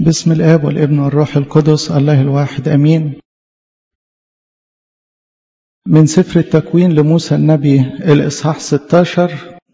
بسم الآب والابن والروح القدس الله الواحد أمين. من سفر التكوين لموسى النبي الإصحاح 16.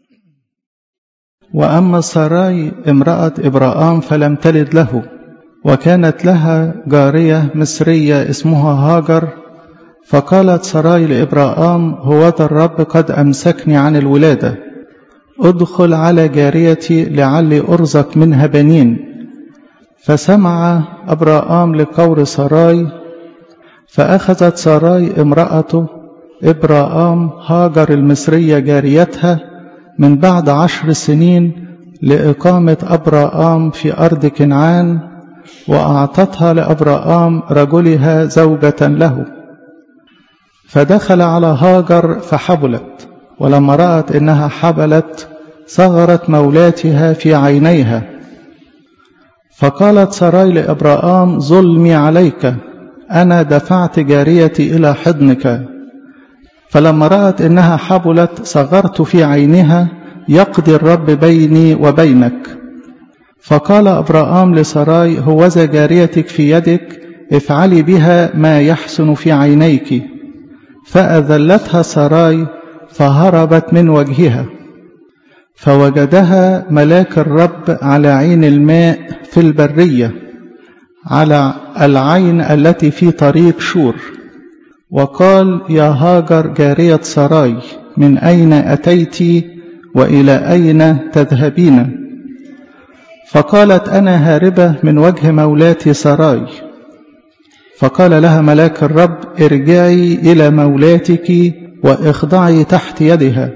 وأما ساراي امرأة إبراهام فلم تلد له، وكانت لها جارية مصرية اسمها هاجر. فقالت ساراي لإبراهام: هوذا الرب قد أمسكني عن الولادة، ادخل على جاريتي لعلي أرزق منها بنين. فسمع أبراهام لقول ساراي، فأخذت ساراي امرأة إبراهام هاجر المصرية جاريتها من بعد 10 سنين لإقامة أبراهام في أرض كنعان، وأعطتها لأبراهام رجلها زوجة له. فدخل على هاجر فحبلت، ولما رأت إنها حبلت صغرت مولاتها في عينيها. فقالت ساراي لإبراهام: ظلمي عليك، أنا دفعت جاريتي إلى حضنك. فلما رأت إنها حبلت صغرت في عينها، يقضي الرب بيني وبينك. فقال أبراهام لساراي: هوذا جاريتك في يدك، افعلي بها ما يحسن في عينيك. فأذلتها ساراي فهربت من وجهها. فوجدها ملاك الرب على عين الماء في البرية، على العين التي في طريق شور. وقال: يا هاجر جارية ساراي، من أين أتيت وإلى أين تذهبين؟ فقالت: أنا هاربة من وجه مولاتي ساراي. فقال لها ملاك الرب: ارجعي إلى مولاتك واخضعي تحت يدها.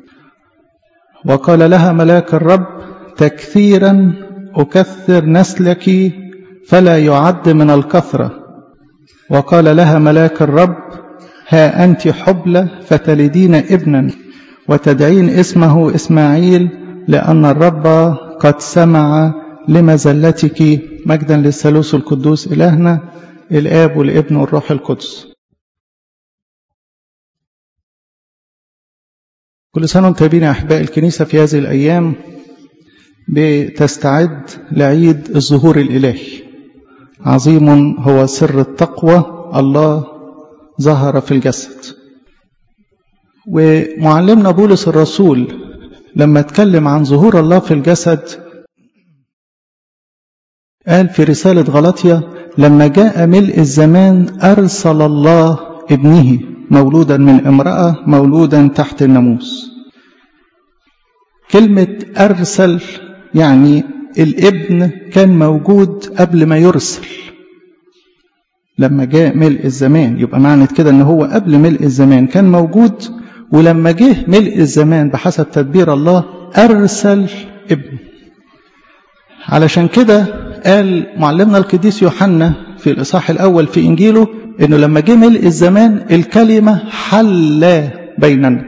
وقال لها ملاك الرب: تكثيرا أكثر نسلك فلا يعد من الكثرة. وقال لها ملاك الرب: ها أنت حبلى فتلدين ابنا، وتدعين اسمه إسماعيل، لأن الرب قد سمع لمزلتك. مجدا للثالوث القدوس إلهنا الآب والابن والروح القدس. كل سنة وانتم طيبين يا أحباء. الكنيسة في هذه الأيام بتستعد لعيد الظهور الإلهي. عظيم هو سر التقوى، الله ظهر في الجسد. ومعلمنا بولس الرسول لما اتكلم عن ظهور الله في الجسد قال في رسالة غلاطيا: لما جاء ملء الزمان أرسل الله ابنه مولودا من امرأة مولودا تحت الناموس. كلمة أرسل يعني الابن كان موجود قبل ما يرسل. لما جاء ملء الزمان يبقى معنى كده ان هو قبل ملء الزمان كان موجود، ولما جه ملء الزمان بحسب تدبير الله أرسل ابن. علشان كده قال معلمنا القديس يوحنا في الإصحاح الأول في إنجيله إنه لما جه ملء الزمان الكلمة حل بيننا.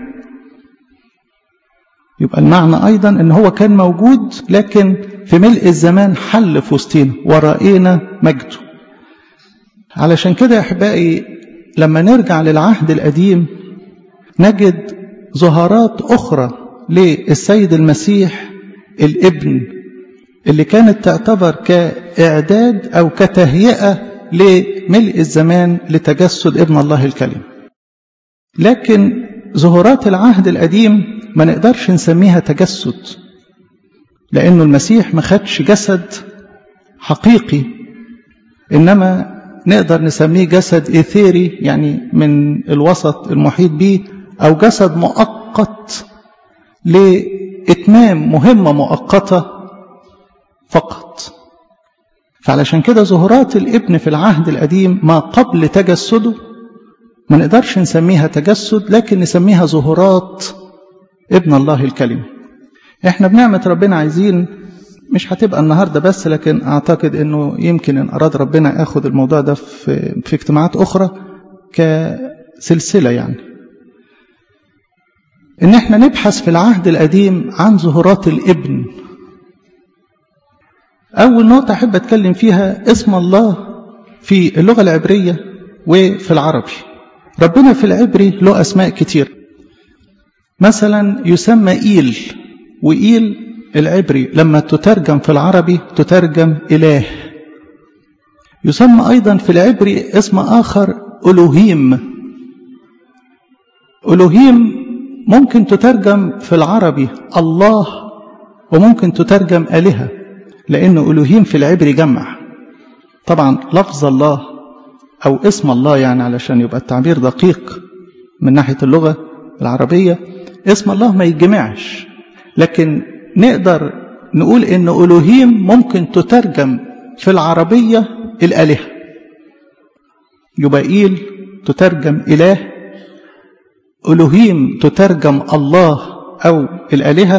يبقى المعنى أيضا إن هو كان موجود، لكن في ملء الزمان حل في وسطينا ورأينا مجده. علشان كده يا أحبائي لما نرجع للعهد القديم نجد ظهارات أخرى للسيد المسيح الابن، اللي كانت تعتبر كإعداد أو كتهيئة لملء الزمان لتجسد ابن الله الكلمة. لكن ظهورات العهد القديم ما نقدرش نسميها تجسد، لأنه المسيح ما خدش جسد حقيقي، إنما نقدر نسميه جسد إيثيري، يعني من الوسط المحيط به، أو جسد مؤقت لإتمام مهمة مؤقتة فقط. فعلشان كده ظهورات الابن في العهد القديم ما قبل تجسده ما نقدرش نسميها تجسد، لكن نسميها ظهورات ابن الله الكلمة. احنا بنعمة ربنا عايزين، مش هتبقى النهاردة بس، لكن اعتقد انه يمكن ان اراد ربنا اخد الموضوع ده في اجتماعات اخرى كسلسلة، يعني ان احنا نبحث في العهد القديم عن ظهورات الابن. اول نقطة احب اتكلم فيها اسم الله في اللغة العبرية وفي العربي. ربنا في العبري له اسماء كتير، مثلا يسمى إيل، وإيل العبري لما تترجم في العربي تترجم إله. يسمى أيضا في العبري اسم آخر ألوهيم. ألوهيم ممكن تترجم في العربي الله، وممكن تترجم آلهة، لأن ألوهيم في العبري جمع. طبعا لفظ الله أو اسم الله، يعني علشان يبقى التعبير دقيق من ناحية اللغة العربية، اسم الله ما يتجمعش، لكن نقدر نقول إن ألوهيم ممكن تترجم في العربية الآلهة. يبقى إيل تترجم إله، ألوهيم تترجم الله أو الآلهة.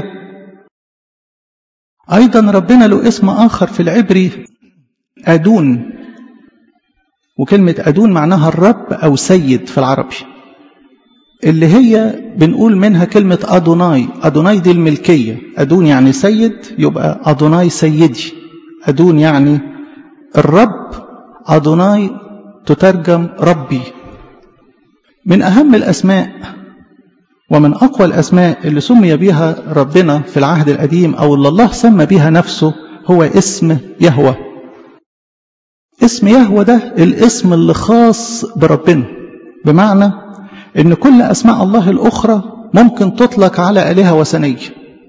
أيضا ربنا له اسم آخر في العبري أدون، وكلمة أدون معناها الرب أو سيد في العربي، اللي هي بنقول منها كلمة أدوناي. أدوناي دي الملكية، أدون يعني سيد، يبقى أدوناي سيدي. أدون يعني الرب، أدوناي تترجم ربي. من أهم الأسماء ومن أقوى الأسماء اللي سمي بها ربنا في العهد القديم أو اللي الله سمى بها نفسه هو اسم يهوه. اسم يهوه ده الاسم اللي خاص بربنا، بمعنى إن كل أسماء الله الأخرى ممكن تطلق على آلهة وثنية.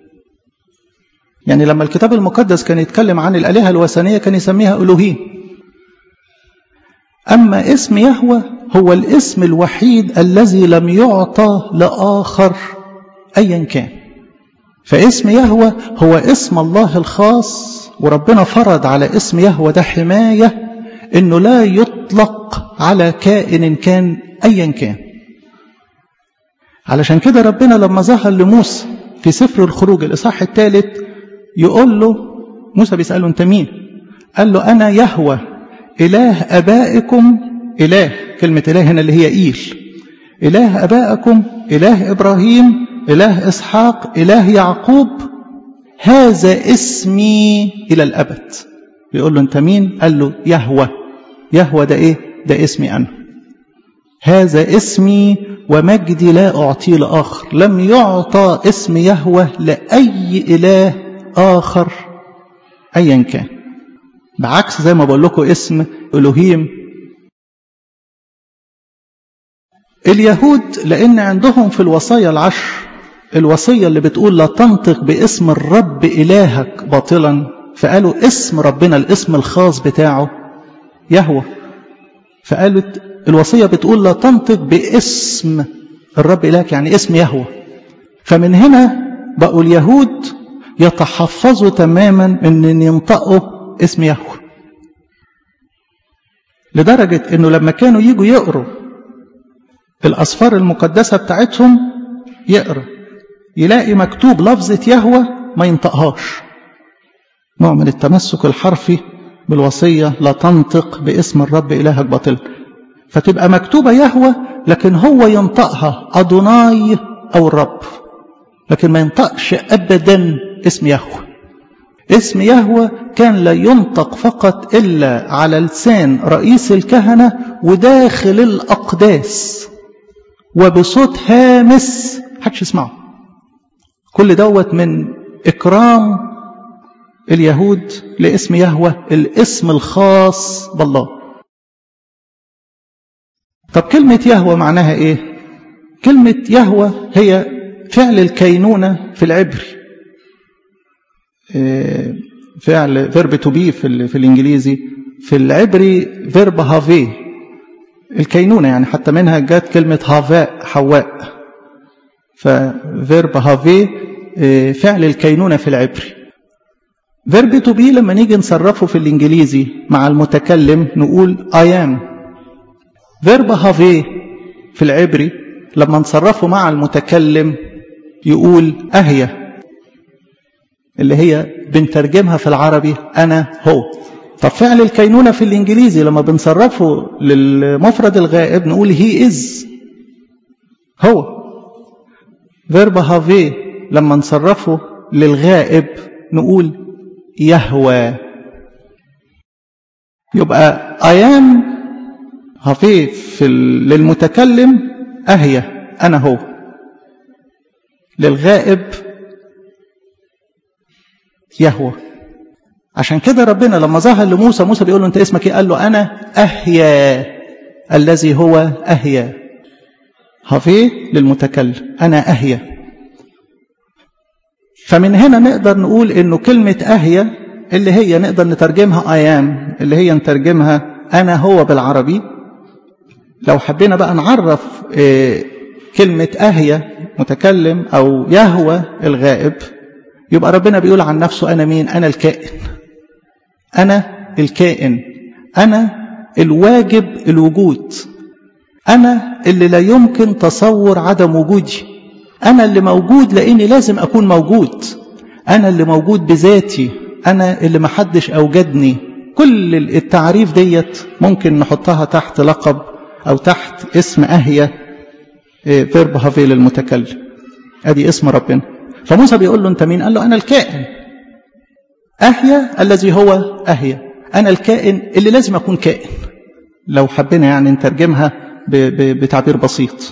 يعني لما الكتاب المقدس كان يتكلم عن الآلهة الوثنية كان يسميها ألوهيم. أما اسم يهوه هو الاسم الوحيد الذي لم يعطى لآخر أيا كان. فاسم يهوه هو اسم الله الخاص، وربنا فرض على اسم يهوه ده حماية إنه لا يطلق على كائن كان أيا كان. علشان كده ربنا لما ظهر لموسى في سفر الخروج الإصحاح 3 يقول له، موسى بيسأله أنت مين؟ قال له أنا يهوه إله أبائكم. إله، كلمة إله هنا اللي هي إيل، إله أبائكم، إله إبراهيم، إله إسحاق، إله يعقوب، هذا اسمي إلى الأبد. بيقول له أنت مين؟ قال له يهوه. يهوه ده إيه؟ ده اسمي أنا، هذا اسمي ومجدي لا أعطيه لآخر. لم يعطى اسم يهوه لأي إله آخر أيا كان، بعكس زي ما بقول لكم اسم ألوهيم. اليهود لأن عندهم في الوصايا العشر الوصية اللي بتقول لا تنطق باسم الرب إلهك باطلا، فقالوا اسم ربنا الاسم الخاص بتاعه يهوه، فقالت الوصية بتقول لا تنطق باسم الرب إلهك، يعني اسم يهوه. فمن هنا بقوا اليهود يتحفظوا تماما من ينطقوا اسم يهوه، لدرجة انه لما كانوا يجوا يقروا الأسفار المقدسة بتاعتهم يقرأ يلاقي مكتوب لفظة يهوه ما ينطقهاش، نوع من التمسك الحرفي بالوصية لا تنطق باسم الرب إلهك باطلا. فتبقى مكتوبة يهوه لكن هو ينطقها أدوناي أو الرب، لكن ما ينطقش أبدا اسم يهوه. اسم يهوه كان لا ينطق فقط إلا على لسان رئيس الكهنة وداخل الأقداس وبصوت هامس محدش يسمعه. كل دوت من إكرام اليهود لاسم يهوه الاسم الخاص بالله. طب كلمة يهوه معناها إيه؟ كلمة يهوه هي فعل الكينونة في العبري، فعل verb to be في الإنجليزي، في العبري verb have، الكينونة يعني حتى منها جات كلمة هافاء حواء، فverb have فعل الكينونة في العبري. verb to be لما نيجي نصرفه في الإنجليزي مع المتكلم نقول I am. verb have في العبري لما نصرفه مع المتكلم يقول أهيا، اللي هي بنترجمها في العربي أنا هو. طب فعل الكينونة في الإنجليزي لما بنصرفه للمفرد الغائب نقول he is، هو. verb have لما نصرفه للغائب نقول يهوى. يبقى I am have للمتكلم أهيا أنا هو، للغائب يهوه. عشان كده ربنا لما ظهر لموسى، موسى بيقول له أنت اسمك إيه؟ قال له أنا أهيا الذي هو أهيا. هافي للمتكلم، أنا أهيا. فمن هنا نقدر نقول إنه كلمة أهيا اللي هي نقدر نترجمها أيام، اللي هي نترجمها أنا هو بالعربي. لو حبينا بقى نعرف كلمة أهيا متكلم أو يهوى الغائب، يبقى ربنا بيقول عن نفسه أنا مين؟ أنا الكائن، أنا الكائن، أنا الواجب الوجود، أنا اللي لا يمكن تصور عدم وجودي، أنا اللي موجود لأني لازم أكون موجود، أنا اللي موجود بذاتي، أنا اللي محدش أوجدني. كل التعريف ديت ممكن نحطها تحت لقب أو تحت اسم أهيا، فيرب هافي للمتكلم، أدي اسم ربنا. فموسى بيقول له أنت مين؟ قال له أنا الكائن، أهيا الذي هو أهيا، أنا الكائن اللي لازم أكون كائن. لو حبينا يعني نترجمها بتعبير بسيط،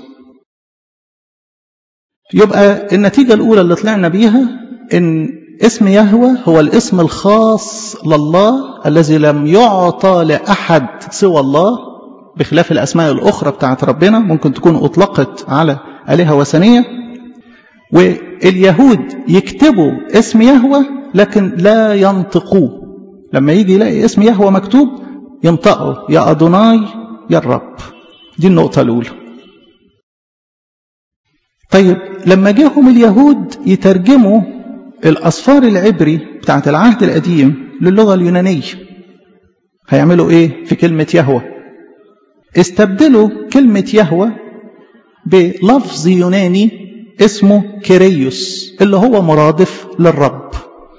يبقى النتيجة الأولى اللي طلعنا بيها إن اسم يهوه هو الاسم الخاص لله الذي لم يعطى لأحد سوى الله، بخلاف الأسماء الأخرى بتاعت ربنا ممكن تكون أطلقت على آلهة وثنية. واليهود يكتبوا اسم يهوه لكن لا ينطقوه، لما يجي يلاقي اسم يهوه مكتوب ينطقوا يا أدوناي يا الرب. دي النقطة الأولى. طيب لما جاهم اليهود يترجموا الأصفار العبري بتاعت العهد القديم للغة اليونانية، هيعملوا إيه في كلمة يهوه؟ استبدلوا كلمة يهوه بلفظ يوناني اسمه كيريوس اللي هو مرادف للرب.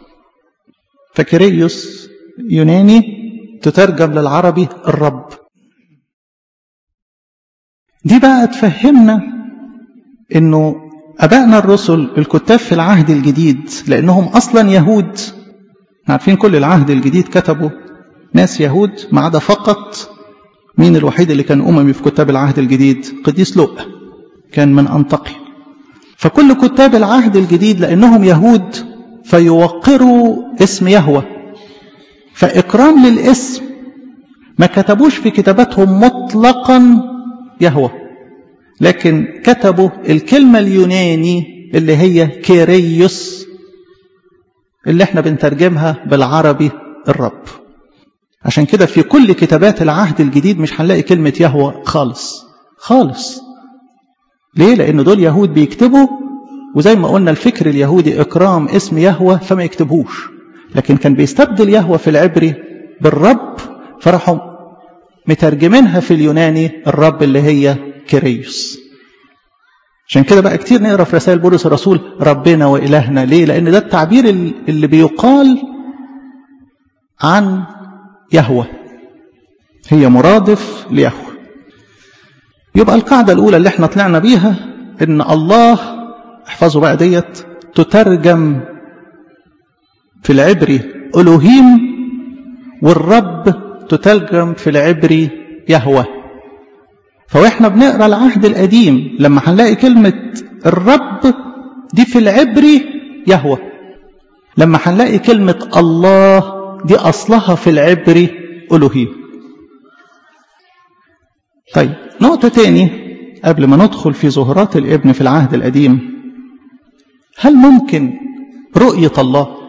فكيريوس يوناني تترجم للعربي الرب. دي بقى تفهمنا انه ابائنا الرسل الكتاب في العهد الجديد لانهم اصلا يهود، عارفين كل العهد الجديد كتبوا ناس يهود ما عدا فقط مين الوحيد اللي كان اممي في كتاب العهد الجديد؟ قديس لوقا كان من أنطاكيا. فكل كتاب العهد الجديد لانهم يهود فيوقروا اسم يهوه، فاكرام للاسم ما كتبوش في كتاباتهم مطلقا يهوه، لكن كتبوا الكلمة اليوناني اللي هي كيريوس اللي احنا بنترجمها بالعربي الرب. عشان كده في كل كتابات العهد الجديد مش هنلاقي كلمة يهوه خالص خالص. ليه؟ لأن دول يهود بيكتبوا، وزي ما قلنا الفكر اليهودي إكرام اسم يهوه فما يكتبوش، لكن كان بيستبدل يهوه في العبري بالرب، فراحوا مترجمينها في اليوناني الرب اللي هي كيريوس. عشان كده بقى كتير نقرأ في رسائل بولس الرسول ربنا وإلهنا. ليه؟ لأن ده التعبير اللي بيقال عن يهوه، هي مرادف ليهوه. يبقى القاعدة الأولى اللي احنا طلعنا بيها إن الله، احفظوا بقى ديت، تترجم في العبري ألوهيم، والرب تترجم في العبري يهوه. فوإحنا بنقرأ العهد القديم لما هنلاقي كلمة الرب دي في العبري يهوه، لما هنلاقي كلمة الله دي أصلها في العبري ألوهيم. طيب نقطة تاني قبل ما ندخل في ظهورات الابن في العهد القديم، هل ممكن رؤية الله؟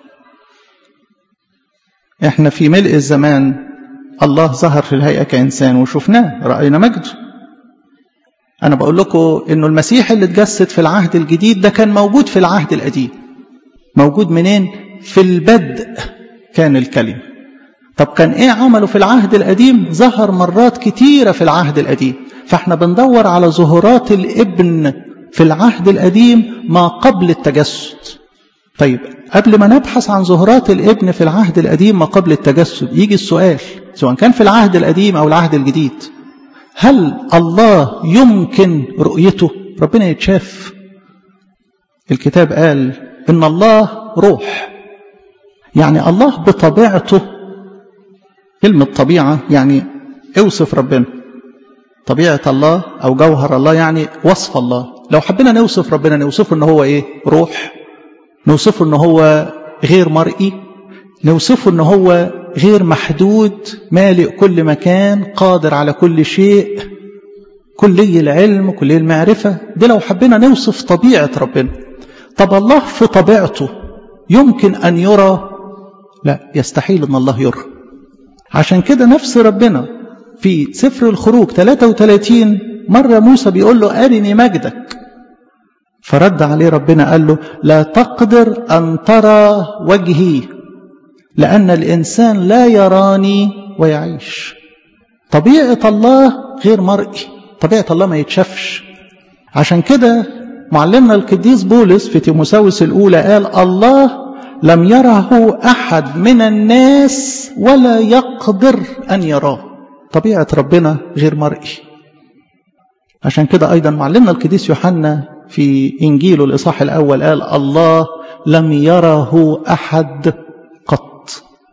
احنا في ملء الزمان الله ظهر في الهيئة كإنسان وشفناه رأينا مجده. أنا بقول لكم إنه المسيح اللي اتجسد في العهد الجديد ده كان موجود في العهد القديم. موجود منين؟ في البدء كان الكلمة. طب كان إيه عمله في العهد القديم؟ ظهر مرات كتيرة في العهد القديم. فإحنا بندور على ظهورات الابن في العهد القديم ما قبل التجسد. طيب قبل ما نبحث عن ظهورات الابن في العهد القديم ما قبل التجسد، يجي السؤال سواء كان في العهد القديم أو العهد الجديد، هل الله يمكن رؤيته؟ ربنا يتشاف؟ الكتاب قال إن الله روح، يعني الله بطبيعته. كلمة طبيعة يعني اوصف ربنا، طبيعة الله أو جوهر الله يعني وصف الله. لو حبينا نوصف ربنا نوصفه إنه هو إيه؟ روح، نوصفه إنه هو غير مرئي. نوصفه ان هو غير محدود، مالئ كل مكان، قادر على كل شيء، كلي العلم، كلي المعرفة. ده لو حبينا نوصف طبيعة ربنا. طب الله في طبيعته يمكن أن يرى؟ لا، يستحيل أن الله يرى. عشان كده نفس ربنا في سفر الخروج 33 مرة موسى بيقول له أرني مجدك، فرد عليه ربنا قال له لا تقدر أن ترى وجهي لأن الإنسان لا يراني ويعيش. طبيعة الله غير مرئي، طبيعة الله ما يتشافش. عشان كده معلمنا القديس بولس في تيموثاوس الأولى قال الله لم يره أحد من الناس ولا يقدر أن يراه. طبيعة ربنا غير مرئي. عشان كده أيضا معلمنا القديس يوحنا في إنجيله الإصحاح الأول قال الله لم يره أحد قط.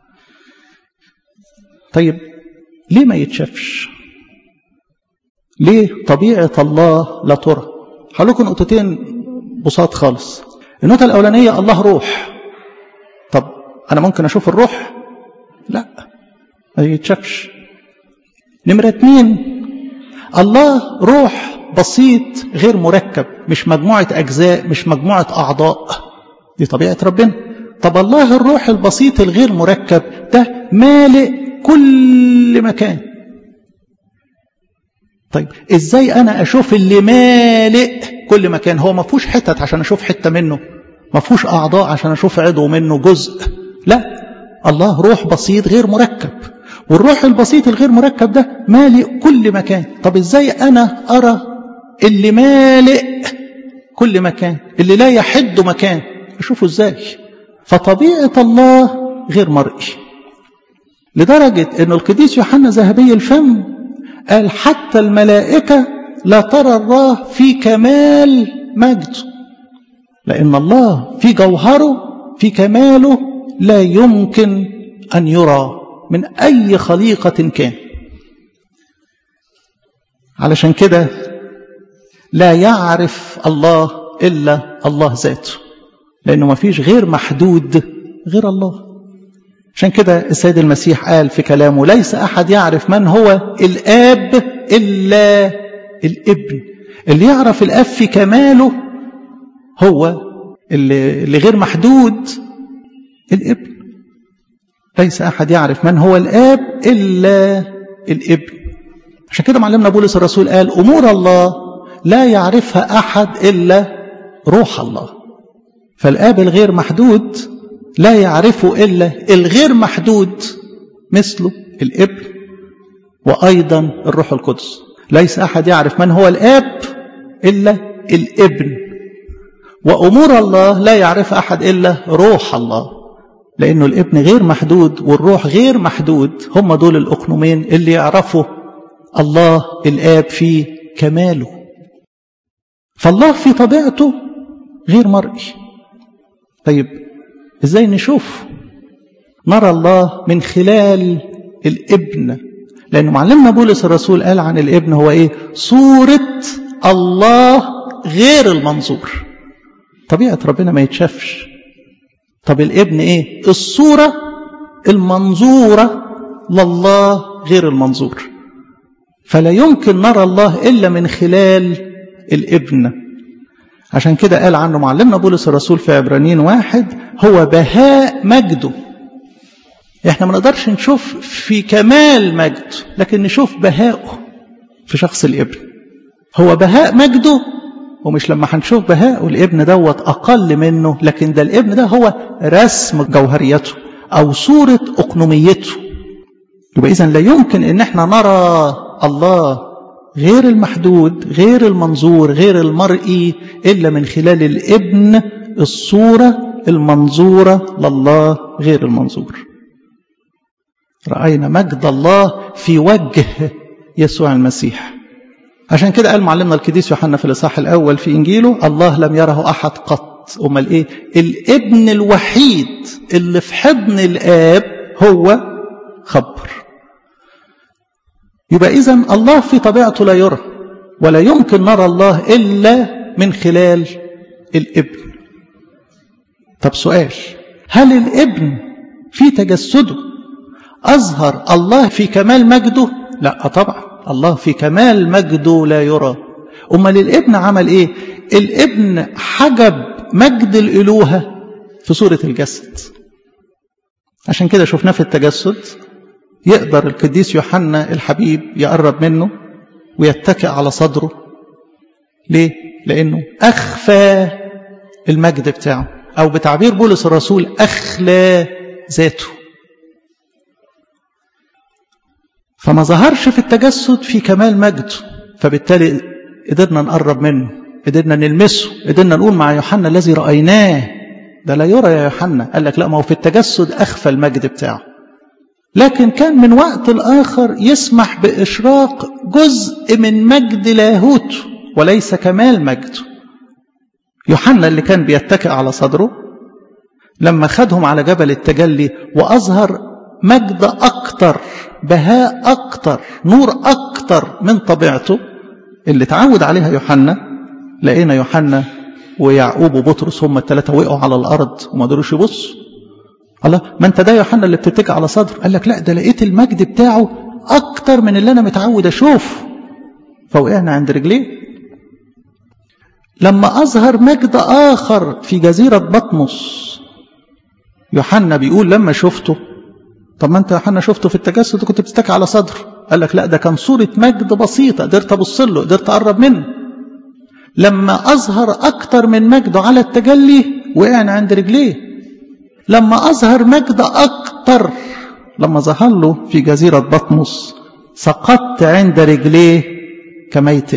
طيب ليه ما يتشافش؟ ليه طبيعة الله لا ترى؟ هقول لكم نقطتين بساط خالص. النقطة الأولانية الله روح. طب أنا ممكن أشوف الروح؟ لا، ما يتشافش. نمرة 2 الله روح بسيط غير مركب، مش مجموعة أجزاء، مش مجموعة أعضاء. دي طبيعة ربنا. طب الله الروح البسيط الغير مركب ده مالئ كل مكان. طيب ازاي انا اشوف اللي مالئ كل مكان؟ هو ما فيهوش حتت عشان اشوف حتة منه، ما فيهوش اعضاء عشان اشوف عضو منه جزء. لا، الله روح بسيط غير مركب، والروح البسيط الغير مركب ده مالئ كل مكان. طب ازاي انا ارى اللي مالئ كل مكان، اللي لا يحد مكان؟ اشوفه ازاي؟ فطبيعة الله غير مرئي، لدرجة ان القديس يوحنا ذهبي الفم قال حتى الملائكة لا ترى الله في كمال مجده، لأن الله في جوهره في كماله لا يمكن أن يرى من أي خليقة كان. علشان كده لا يعرف الله إلا الله ذاته، لأنه ما فيش غير محدود غير الله. عشان كده السيد المسيح قال في كلامه ليس أحد يعرف من هو الآب إلا الابن. اللي يعرف الآب في كماله هو اللي غير محدود الابن. ليس أحد يعرف من هو الآب إلا الابن. عشان كده معلمنا بولس الرسول قال أمور الله لا يعرفها أحد إلا روح الله. فالآب الغير محدود لا يعرفه إلا الغير محدود مثله الابن وأيضا الروح القدس. ليس أحد يعرف من هو الآب إلا الابن، وأمور الله لا يعرف أحد إلا روح الله، لأنه الابن غير محدود والروح غير محدود. هم دول الأقنومين اللي يعرفوا الله الآب في كماله. فالله في طبيعته غير مرئي. طيب ازاي نشوف؟ نرى الله من خلال الابن، لأنه معلمنا بولس الرسول قال عن الابن هو ايه؟ صورة الله غير المنظور. طبيعة ربنا ما يتشافش. طب الابن ايه؟ الصورة المنظورة لله غير المنظور. فلا يمكن نرى الله إلا من خلال الابن. عشان كده قال عنه معلمنا بولس الرسول في عبرانيين 1 هو بهاء مجده. احنا ما نقدرش نشوف في كمال مجده، لكن نشوف بهاءه في شخص الابن. هو بهاء مجده، ومش لما هنشوف بهاءه الابن دوت أقل منه، لكن ده الابن ده هو رسم جوهريته أو صورة أقنوميته. يبقى إذن لا يمكن إن احنا نرى الله غير المحدود غير المنظور غير المرئي إلا من خلال الابن، الصورة المنظورة لله غير المنظور. رأينا مجد الله في وجه يسوع المسيح. عشان كده قال معلمنا القديس يوحنا في الإصحاح الأول في إنجيله الله لم يره أحد قط. أمال إيه؟ الابن الوحيد اللي في حضن الآب هو خبر. يبقى إذن الله في طبيعته لا يرى، ولا يمكن نرى الله إلا من خلال الابن. طب سؤال، هل الابن في تجسده أظهر الله في كمال مجده؟ لا طبعا، الله في كمال مجده لا يرى. أمال الابن عمل إيه؟ الابن حجب مجد الإلوهة في صورة الجسد. عشان كده شفناه في التجسد يقدر القديس يوحنا الحبيب يقرب منه ويتكئ على صدره. ليه؟ لأنه أخفى المجد بتاعه، أو بتعبير بولس الرسول أخلى ذاته. فما ظهرش في التجسد في كمال مجده، فبالتالي قدرنا نقرب منه، قدرنا نلمسه، قدرنا نقول مع يوحنا الذي رأيناه ده لا يرى يا يوحنا. قال لك لا، ما هو في التجسد أخفى المجد بتاعه، لكن كان من وقت لآخر يسمح بإشراق جزء من مجد لاهوته وليس كمال مجده. يوحنا اللي كان بيتكئ على صدره لما خدهم على جبل التجلي وأظهر مجد أكتر، بهاء أكتر، نور أكتر من طبيعته اللي تعود عليها يوحنا. لقينا يوحنا ويعقوب وبطرس هم الثلاثة وقعوا على الأرض وما قدروش يبصوا. الله، ما انت ده يوحنا اللي بتتكئ على صدره. قال لك لا، ده لقيت المجد بتاعه أكتر من اللي أنا متعود أشوفه، فوقعنا عند رجليه. لما أظهر مجد آخر في جزيرة بطمس، يوحنا بيقول لما شفته، طب ما انت يوحنا شفته في التجسد وكنت بتتكئ على صدره. قال لك لا، ده كان صورة مجد بسيطة، قدرت أبص له، قدرت أقرب منه. لما أظهر أكتر من مجده على التجلي وقعنا عند رجليه. لما أظهر مجد أكتر، لما ظهر له في جزيرة بطمس، سقطت عند رجليه كميت.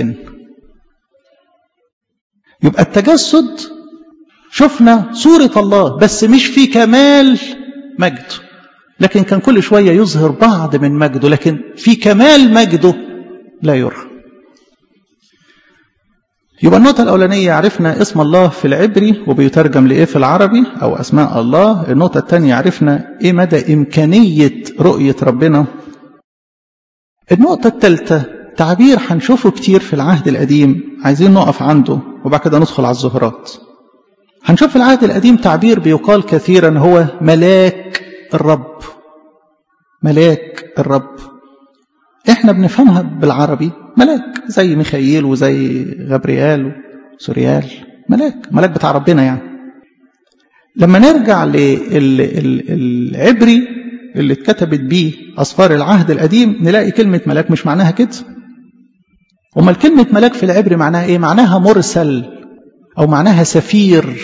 يبقى التجسد شفنا صورة الله بس مش في كمال مجده، لكن كان كل شوية يظهر بعض من مجده، لكن في كمال مجده لا يرى. يبقى النقطة الأولانية عرفنا اسم الله في العبري وبيترجم لإيه في العربي أو أسماء الله. النقطة الثانية عرفنا إيه مدى إمكانية رؤية ربنا. النقطة الثالثة تعبير هنشوفه كتير في العهد القديم، عايزين نقف عنده وبعد كده ندخل على الظهرات. هنشوف في العهد القديم تعبير بيقال كثيرا هو ملاك الرب. ملاك الرب احنا بنفهمها بالعربي ملاك، زي ميخائيل وزي غبريال وسوريال، ملاك بتاع ربنا يعني. لما نرجع للعبري اللي اتكتبت بيه أسفار العهد القديم نلاقي كلمة ملاك مش معناها كده. أمال كلمة ملاك في العبري معناها إيه؟ معناها مرسل أو معناها سفير.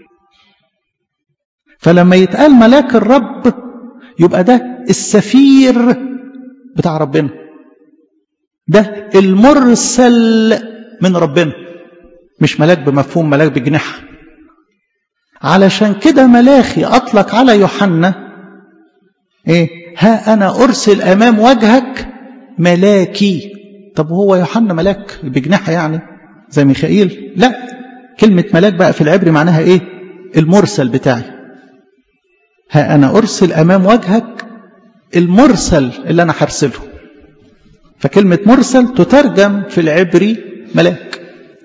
فلما يتقال ملاك الرب يبقى ده السفير بتاع ربنا، ده المرسل من ربنا، مش ملاك بمفهوم ملاك بجناح. علشان كده ملاخي أطلق على يوحنا إيه؟ ها أنا أرسل أمام وجهك ملاكي. طب هو يوحنا ملاك بجناحة يعني زي ميخائيل؟ لا، كلمة ملاك بقى في العبري معناها إيه؟ المرسل بتاعي. ها أنا أرسل أمام وجهك المرسل اللي أنا هرسله. فكلمة مرسل تترجم في العبري ملاك.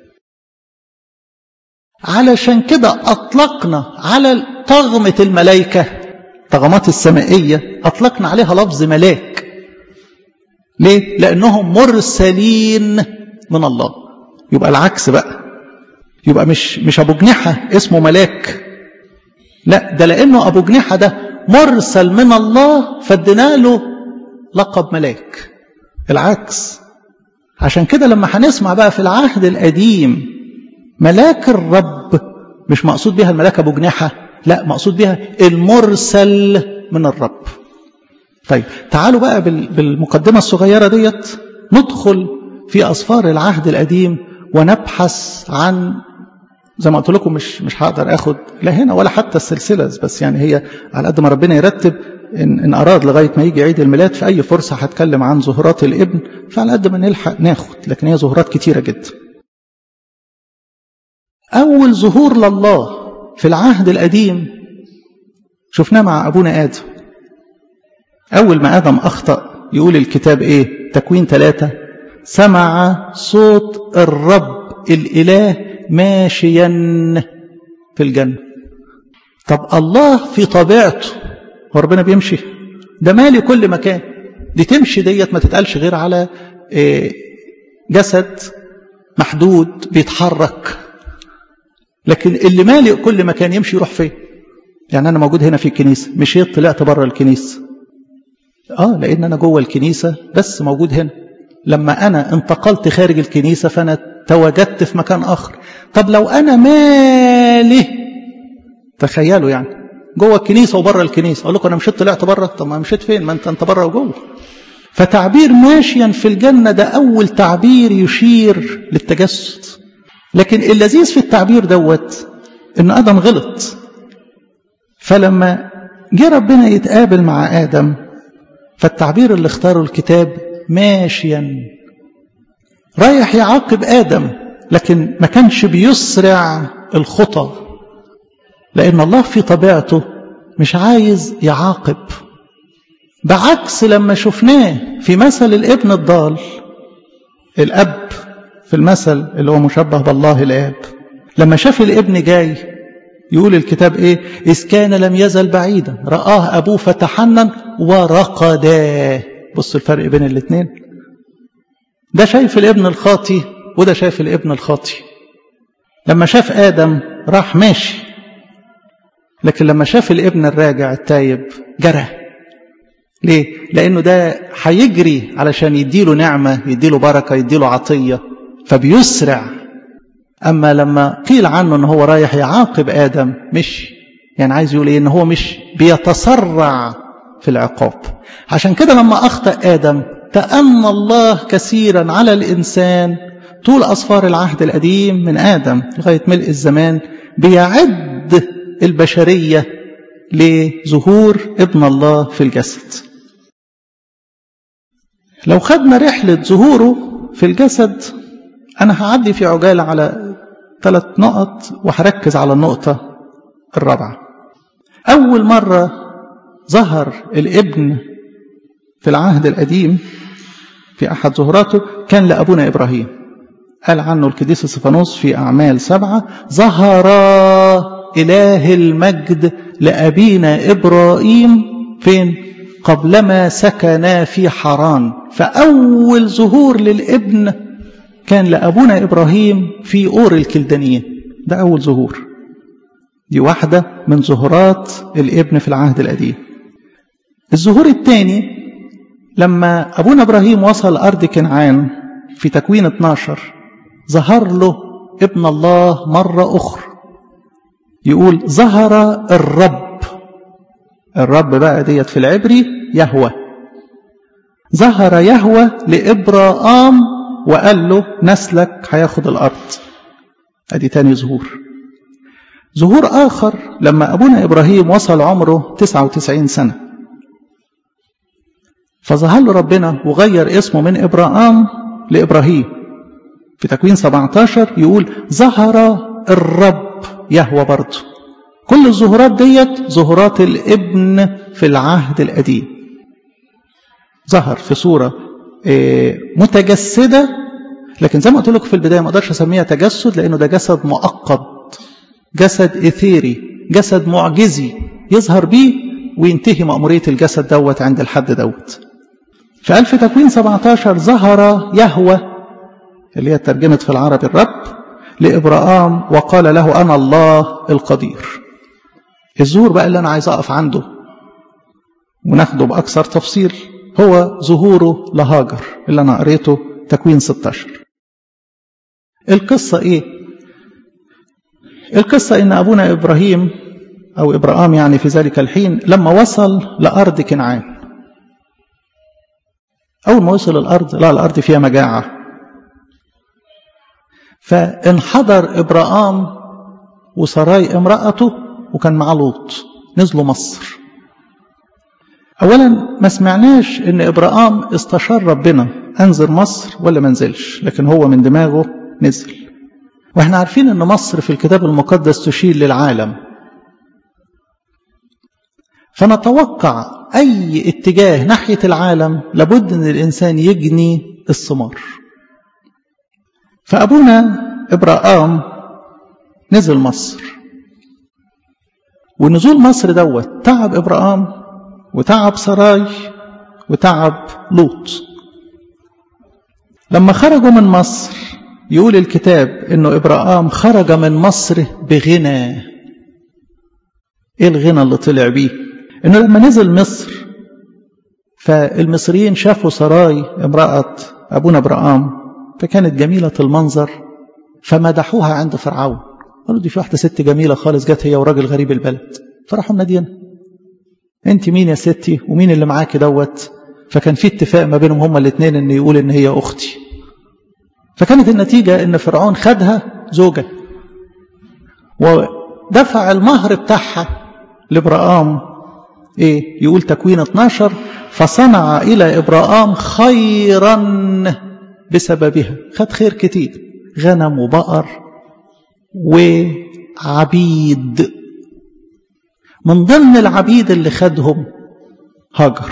علشان كده أطلقنا على طغمة الملائكة، طغمات السمائية، أطلقنا عليها لفظ ملاك. ليه؟ لأنهم مرسلين من الله. يبقى العكس بقى، يبقى مش أبو جناحة اسمه ملاك، لا، ده لأنه أبو جناحة ده مرسل من الله فادنا له لقب ملاك. العكس. عشان كده لما هنسمع بقى في العهد القديم ملاك الرب مش مقصود بها الملاك أبو جناحة، لا، مقصود بها المرسل من الرب. طيب تعالوا بقى بالمقدمة الصغيرة ديت ندخل في أسفار العهد القديم ونبحث عن، زي ما قلت لكم مش هقدر اخد لا هنا ولا حتى السلسلة، بس يعني هي على قد ما ربنا يرتب إن أراد لغاية ما يجي عيد الميلاد في أي فرصة هتكلم عن ظهورات الابن، فعلى قد ما نلحق ناخد، لكن هي ظهورات كتيرة جدا. أول ظهور لله في العهد القديم شفناه مع أبونا آدم. أول ما آدم أخطأ يقول الكتاب إيه؟ تكوين 3: سمع صوت الرب الإله ماشيا في الجنة. طب الله في طبيعته وربنا بيمشي؟ ده مالي كل مكان. دي تمشي ديت ما تتقالش غير على جسد محدود بيتحرك. لكن اللي مالي كل مكان يمشي يروح فين؟ يعني أنا موجود هنا في الكنيسة، مشيت طلعت بره الكنيسة، لأن أنا جوه الكنيسة بس موجود هنا. لما أنا انتقلت خارج الكنيسة فأنا تواجدت في مكان آخر. طب لو أنا مالي، تخيلوا يعني جوه الكنيسة وبره الكنيسة، أقول لكم أنا مشيت طلعت بره. طب ما مشيت فين؟ ما أنت بره وجوه. فتعبير ماشيا في الجنة ده أول تعبير يشير للتجسد. لكن اللذيذ في التعبير دوت إن آدم غلط. فلما جه ربنا يتقابل مع آدم، فالتعبير اللي اختاره الكتاب ماشيا، رايح يعاقب آدم، لكن ما كانش بيسرع الخطى، لأن الله في طبيعته مش عايز يعاقب. بعكس لما شفناه في مثل الابن الضال، الأب في المثل اللي هو مشبه بالله الآب، لما شاف الابن جاي يقول الكتاب إيه؟ إذ كان لم يزل بعيدا رآه أبوه فتحنن ورقداه. بص الفرق بين الاثنين، ده شايف الابن الخاطي وده شايف الابن الخاطي. لما شاف آدم راح ماشي، لكن لما شاف الابن الراجع التايب جرى. ليه؟ لأنه ده هيجري علشان يديله نعمة، يديله بركة، يديله عطية، فبيسرع. أما لما قيل عنه أنه هو رايح يعاقب آدم، مش يعني عايز يقول إيه؟ أنه هو مش بيتسرع في العقاب. عشان كده لما أخطأ آدم تأنى الله كثيرا على الإنسان طول أصفار العهد القديم من آدم لغاية ملء الزمان، بيعد البشرية لظهور ابن الله في الجسد. لو خدنا رحلة ظهوره في الجسد، أنا هعدي في عجالة على 3 نقط وهركز على النقطة الرابعة. أول مرة ظهر الابن في العهد القديم في أحد ظهوراته كان لأبونا إبراهيم. قال عنه القديس استفانوس في أعمال 7: ظهر إله المجد لأبينا إبراهيم فين؟ قبلما سكن في حران. فأول ظهور للابن كان لأبونا إبراهيم في أور الكلدانيين. ده أول ظهور. دي واحدة من ظهورات الابن في العهد القديم. الظهور الثاني لما أبونا إبراهيم وصل أرض كنعان في تكوين 12، ظهر له ابن الله مرة أخرى. يقول ظهر الرب بقى ديت في العبري يهوه. ظهر يهوه لإبراهام وقال له نسلك هياخد الأرض. ادي تاني ظهور. ظهور آخر لما أبونا إبراهيم وصل عمره 99 سنة، فظهر له ربنا وغير اسمه من إبراهام لإبراهيم. في تكوين 17 يقول ظهر الرب يهوه برضه. كل الظهورات ديت ظهورات الابن في العهد القديم. ظهر في صورة متجسدة، لكن زي ما قلت لكم في البداية ما اقدرش اسميها تجسد، لأنه ده جسد مؤقت، جسد إثيري، جسد معجزي يظهر بيه وينتهي مأمورية الجسد دوت عند الحد دوت. في تكوين 17 ظهر يهوه اللي هي ترجمت في العربي الرب لإبراهام وقال له أنا الله القدير. الظهور بقى اللي أنا عايز أقف عنده وناخده بأكثر تفصيل هو ظهوره لهاجر اللي أنا قريته تكوين 16. القصة إيه؟ القصة إن أبونا إبراهيم أو إبراهام يعني في ذلك الحين لما وصل لأرض كنعان، أول ما وصل الأرض لا الأرض فيها مجاعة، فانحدر إبراهام وسراي امرأته وكان معاه لوط، نزلوا مصر. أولا ما سمعناش إن إبراهام استشار ربنا أنزل مصر ولا منزلش، لكن هو من دماغه نزل. وإحنا عارفين إن مصر في الكتاب المقدس تشير للعالم، فنتوقع أي اتجاه ناحية العالم لابد أن الإنسان يجني الثمار. فأبونا إبراهام نزل مصر، ونزول مصر دوت تعب إبراهام وتعب سراي وتعب لوط. لما خرجوا من مصر يقول الكتاب انه ابراهام خرج من مصر بغنى. ايه الغنى اللي طلع بيه؟ انه لما نزل مصر فالمصريين شافوا سراي امرأة ابونا ابراهام فكانت جميلة المنظر فمدحوها عند فرعون. قالوا دي في واحدة ست جميلة خالص جت هي وراجل غريب البلد. فراحوا منادينها انت مين يا ستي ومين اللي معاكي دوت؟ فكان في اتفاق ما بينهم هما الاثنين ان يقول ان هي اختي. فكانت النتيجة ان فرعون خدها زوجة ودفع المهر بتاعها لابراهام. ايه يقول تكوين 12 فصنع الى ابراهام خيرا بسببها. خد خير كتير، غنم وبقر وعبيد. من ضمن العبيد اللي خدهم هاجر.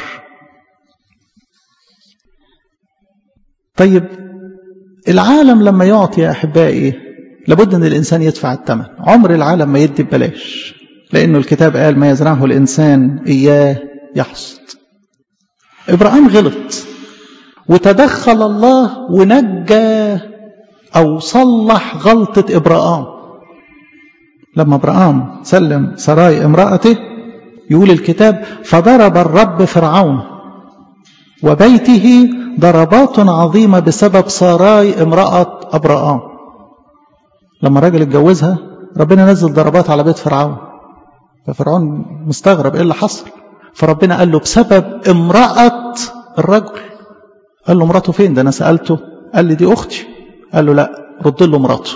طيب العالم لما يعطي يا أحبائي لابد أن الإنسان يدفع الثمن. عمر العالم ما يدي ببلاش، لأنه الكتاب قال ما يزرعه الإنسان إياه يحصد. إبراهيم غلط وتدخل الله ونجى أو صلح غلطة إبراهيم. لما إبراهيم سلم سراي امرأته يقول الكتاب فضرب الرب فرعون وبيته ضربات عظيمة بسبب سراي امرأة أبراهام. لما الراجل اتجوزها ربنا نزل ضربات على بيت فرعون. ففرعون مستغرب ايه اللي حصل، فربنا قال له بسبب امرأة الرجل. قال له مراته فين؟ ده انا سألته قال لي دي اختي. قال له لا رد له مراته.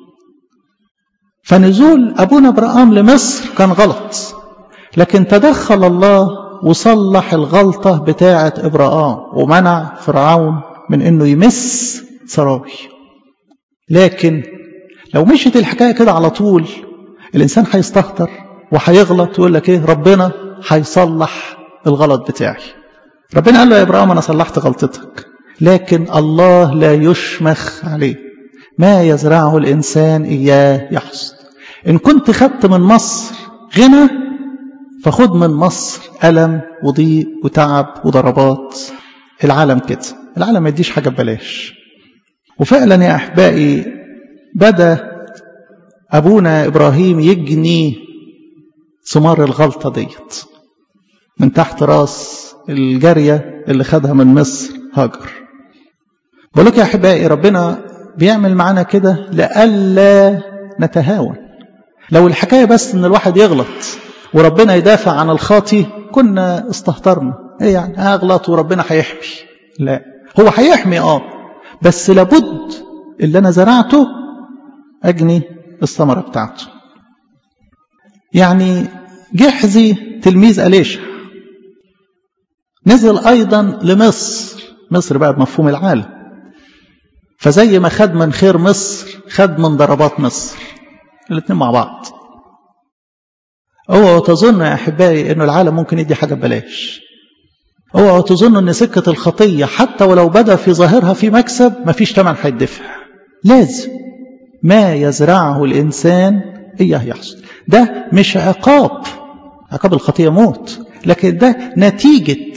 فنزول ابونا ابراهام لمصر كان غلط، لكن تدخل الله وصلح الغلطة بتاعة إبراهام ومنع فرعون من أنه يمس سراي. لكن لو مشيت الحكاية كده على طول الإنسان هيستهتر وهيغلط ويقول لك إيه ربنا هيصلح الغلط بتاعي. ربنا قال له يا إبراهام أنا صلحت غلطتك، لكن الله لا يشمخ عليه. ما يزرعه الإنسان إياه يحصد. إن كنت خدت من مصر غنى فخد من مصر ألم وضيق وتعب وضربات. العالم كده، العالم ما يديش حاجة ببلاش. وفعلا يا أحبائي بدأ أبونا إبراهيم يجني ثمار الغلطة ديت من تحت راس الجارية اللي خدها من مصر هاجر. بقول لك يا أحبائي ربنا بيعمل معنا كده لألا نتهاون. لو الحكاية بس إن الواحد يغلط وربنا يدافع عن الخاطي كنا استهترنا. ايه يعني اغلط وربنا هيحمي؟ لا، هو هيحمي بس لابد اللي انا زرعته اجني الثمره بتاعته. يعني جحزي تلميذ أليشع نزل ايضا لمصر. مصر بقى بمفهوم العالم. فزي ما خد من خير مصر خد من ضربات مصر، الاثنين مع بعض. اوعوا تظنوا يا احبائي انه العالم ممكن يدي حاجه ببلاش. اوعوا تظنوا ان سكه الخطيه حتى ولو بدا في ظاهرها في مكسب مفيش ثمن هيدفع. لازم ما يزرعه الانسان اياه يحصد. ده مش عقاب الخطيه موت، لكن ده نتيجه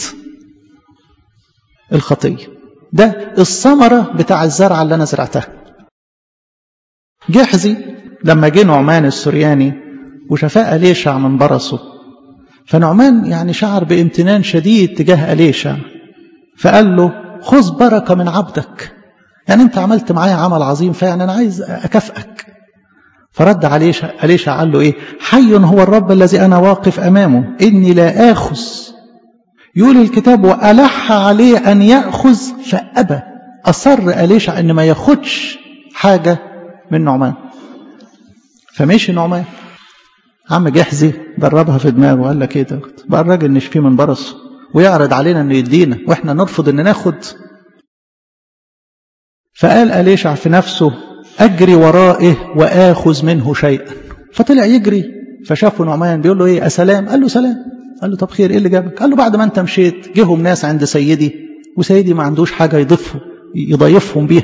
الخطيه. ده الثمره بتاع الزرعه اللي انا زرعتها. جحزي لما جه نعمان السورياني وشفاء أليشع من برصه، فنعمان يعني شعر بامتنان شديد تجاه أليشع، فقال له خذ بركة من عبدك. يعني انت عملت معايا عمل عظيم فيعني انا عايز اكافئك. فرد أليشع قال له ايه؟ حي هو الرب الذي انا واقف امامه اني لا اخذ. يقول الكتاب وألح عليه ان يأخذ فأبى. اصر أليشع ان ما ياخدش حاجة من نعمان. فمشي نعمان. عم جحزي دربها في دماغه وقال لك ايه ده بقى الراجل نشفيه من برصه ويعرض علينا انه يدينا واحنا نرفض ان ناخد. فقال أليشع في نفسه اجري ورائه واخذ منه شيئا. فطلع يجري فشافه نعمان بيقول له ايه اسلام؟ قال له سلام. قال له طب خير ايه اللي جابك؟ قال له بعد ما انت مشيت جيهم ناس عند سيدي وسيدي ما عندوش حاجه يضيفهم بيها.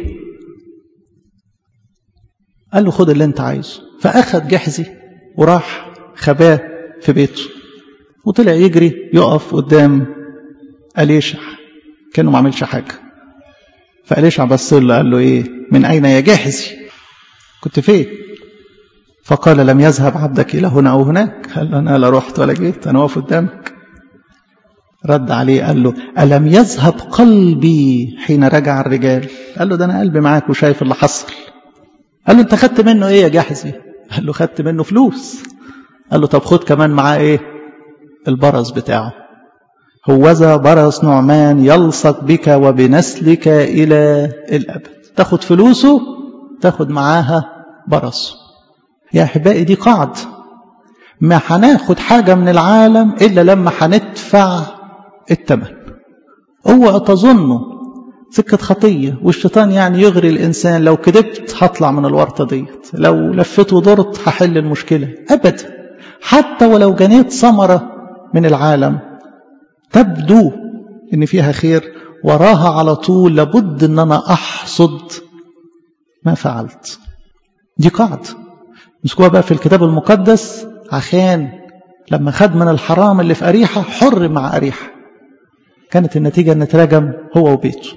قال له خد اللي انت عايزه. فاخذ جحزي وراح خباه في بيته وطلع يجري يقف قدام أليشع كأنه ما عملش حاجة. فأليشع بص له قال له إيه؟ من أين يا جاحزي؟ كنت فين؟ فقال لم يذهب عبدك إلى هنا أو هناك. قال له أنا لا رحت ولا جيت، أنا واقف قدامك. رد عليه قال له ألم يذهب قلبي حين رجع الرجال؟ قال له ده أنا قلبي معاك وشايف اللي حصل. قال له أنت خدت منه إيه يا جاحزي؟ قال له خدت منه فلوس. قال له طب خد كمان معاه إيه؟ البرص بتاعه. هوذا برص نعمان يلصق بك وبنسلك إلى الأبد. تاخد فلوسه تاخد معاها برصه. يا أحبائي دي قاعدة، ما هناخد حاجة من العالم إلا لما هندفع الثمن. اوعوا تظنوا سكة خطية والشيطان يعني يغري الإنسان لو كذبت هطلع من الورطة ديت، لو لفت ودرت هحل المشكلة. أبدا، حتى ولو جنيت ثمرة من العالم تبدو إن فيها خير، وراها على طول لابد إن أنا أحصد ما فعلت. دي قاعدة مسكوها بقى في الكتاب المقدس. عشان لما خد من الحرام اللي في أريحة حر مع أريحة، كانت النتيجة أن تراجم هو وبيته.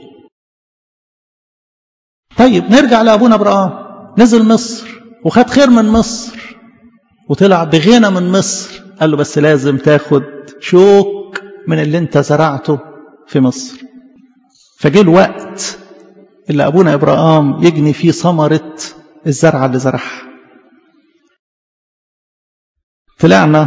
طيب نرجع لأبونا إبراهيم. نزل مصر وخد خير من مصر وطلع بغنى من مصر. قال له بس لازم تاخد شوك من اللي انت زرعته في مصر. فجاء الوقت اللي أبونا إبراهيم يجني فيه ثمرة الزرعة اللي زرعها. طلعنا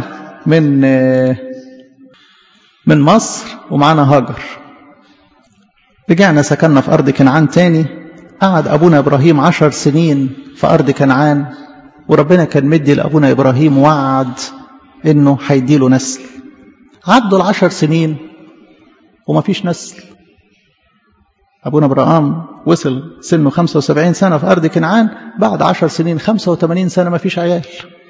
من مصر ومعنا هاجر. رجعنا سكننا في أرض كنعان تاني. قعد أبونا إبراهيم 10 سنين في أرض كنعان، وربنا كان مدي لأبونا إبراهيم وعد إنه هيديله نسل. عدوا 10 سنين وما فيش نسل. أبونا إبراهيم وصل سنه 75 سنة في أرض كنعان، بعد 10 سنين 85 سنة ما فيش عيال.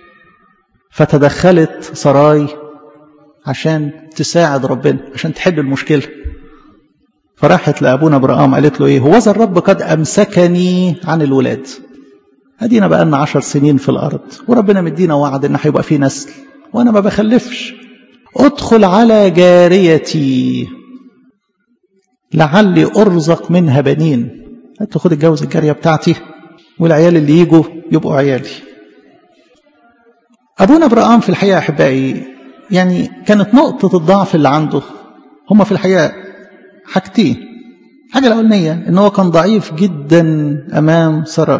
فتدخلت سراي عشان تساعد ربنا، عشان تحل المشكلة. فراحت لأبونا إبراهيم قالت له إيه؟ هوذا الرب قد أمسكني عن الولاد. أدينا بقى لنا 10 سنين في الأرض وربنا مدينا وعد إن هيبقى فيه نسل وأنا ما بخلفش. أدخل على جاريتي لعلي أرزق منها بنين. قلت له خد اتجوز الجارية بتاعتي والعيال اللي يجوا يبقوا عيالي. أبونا إبراهيم في الحقيقة أحبائي يعني كانت نقطة الضعف اللي عنده هما في الحقيقة حاجتين. الحاجة الأولانية إن هو كان ضعيف جدا أمام سراي.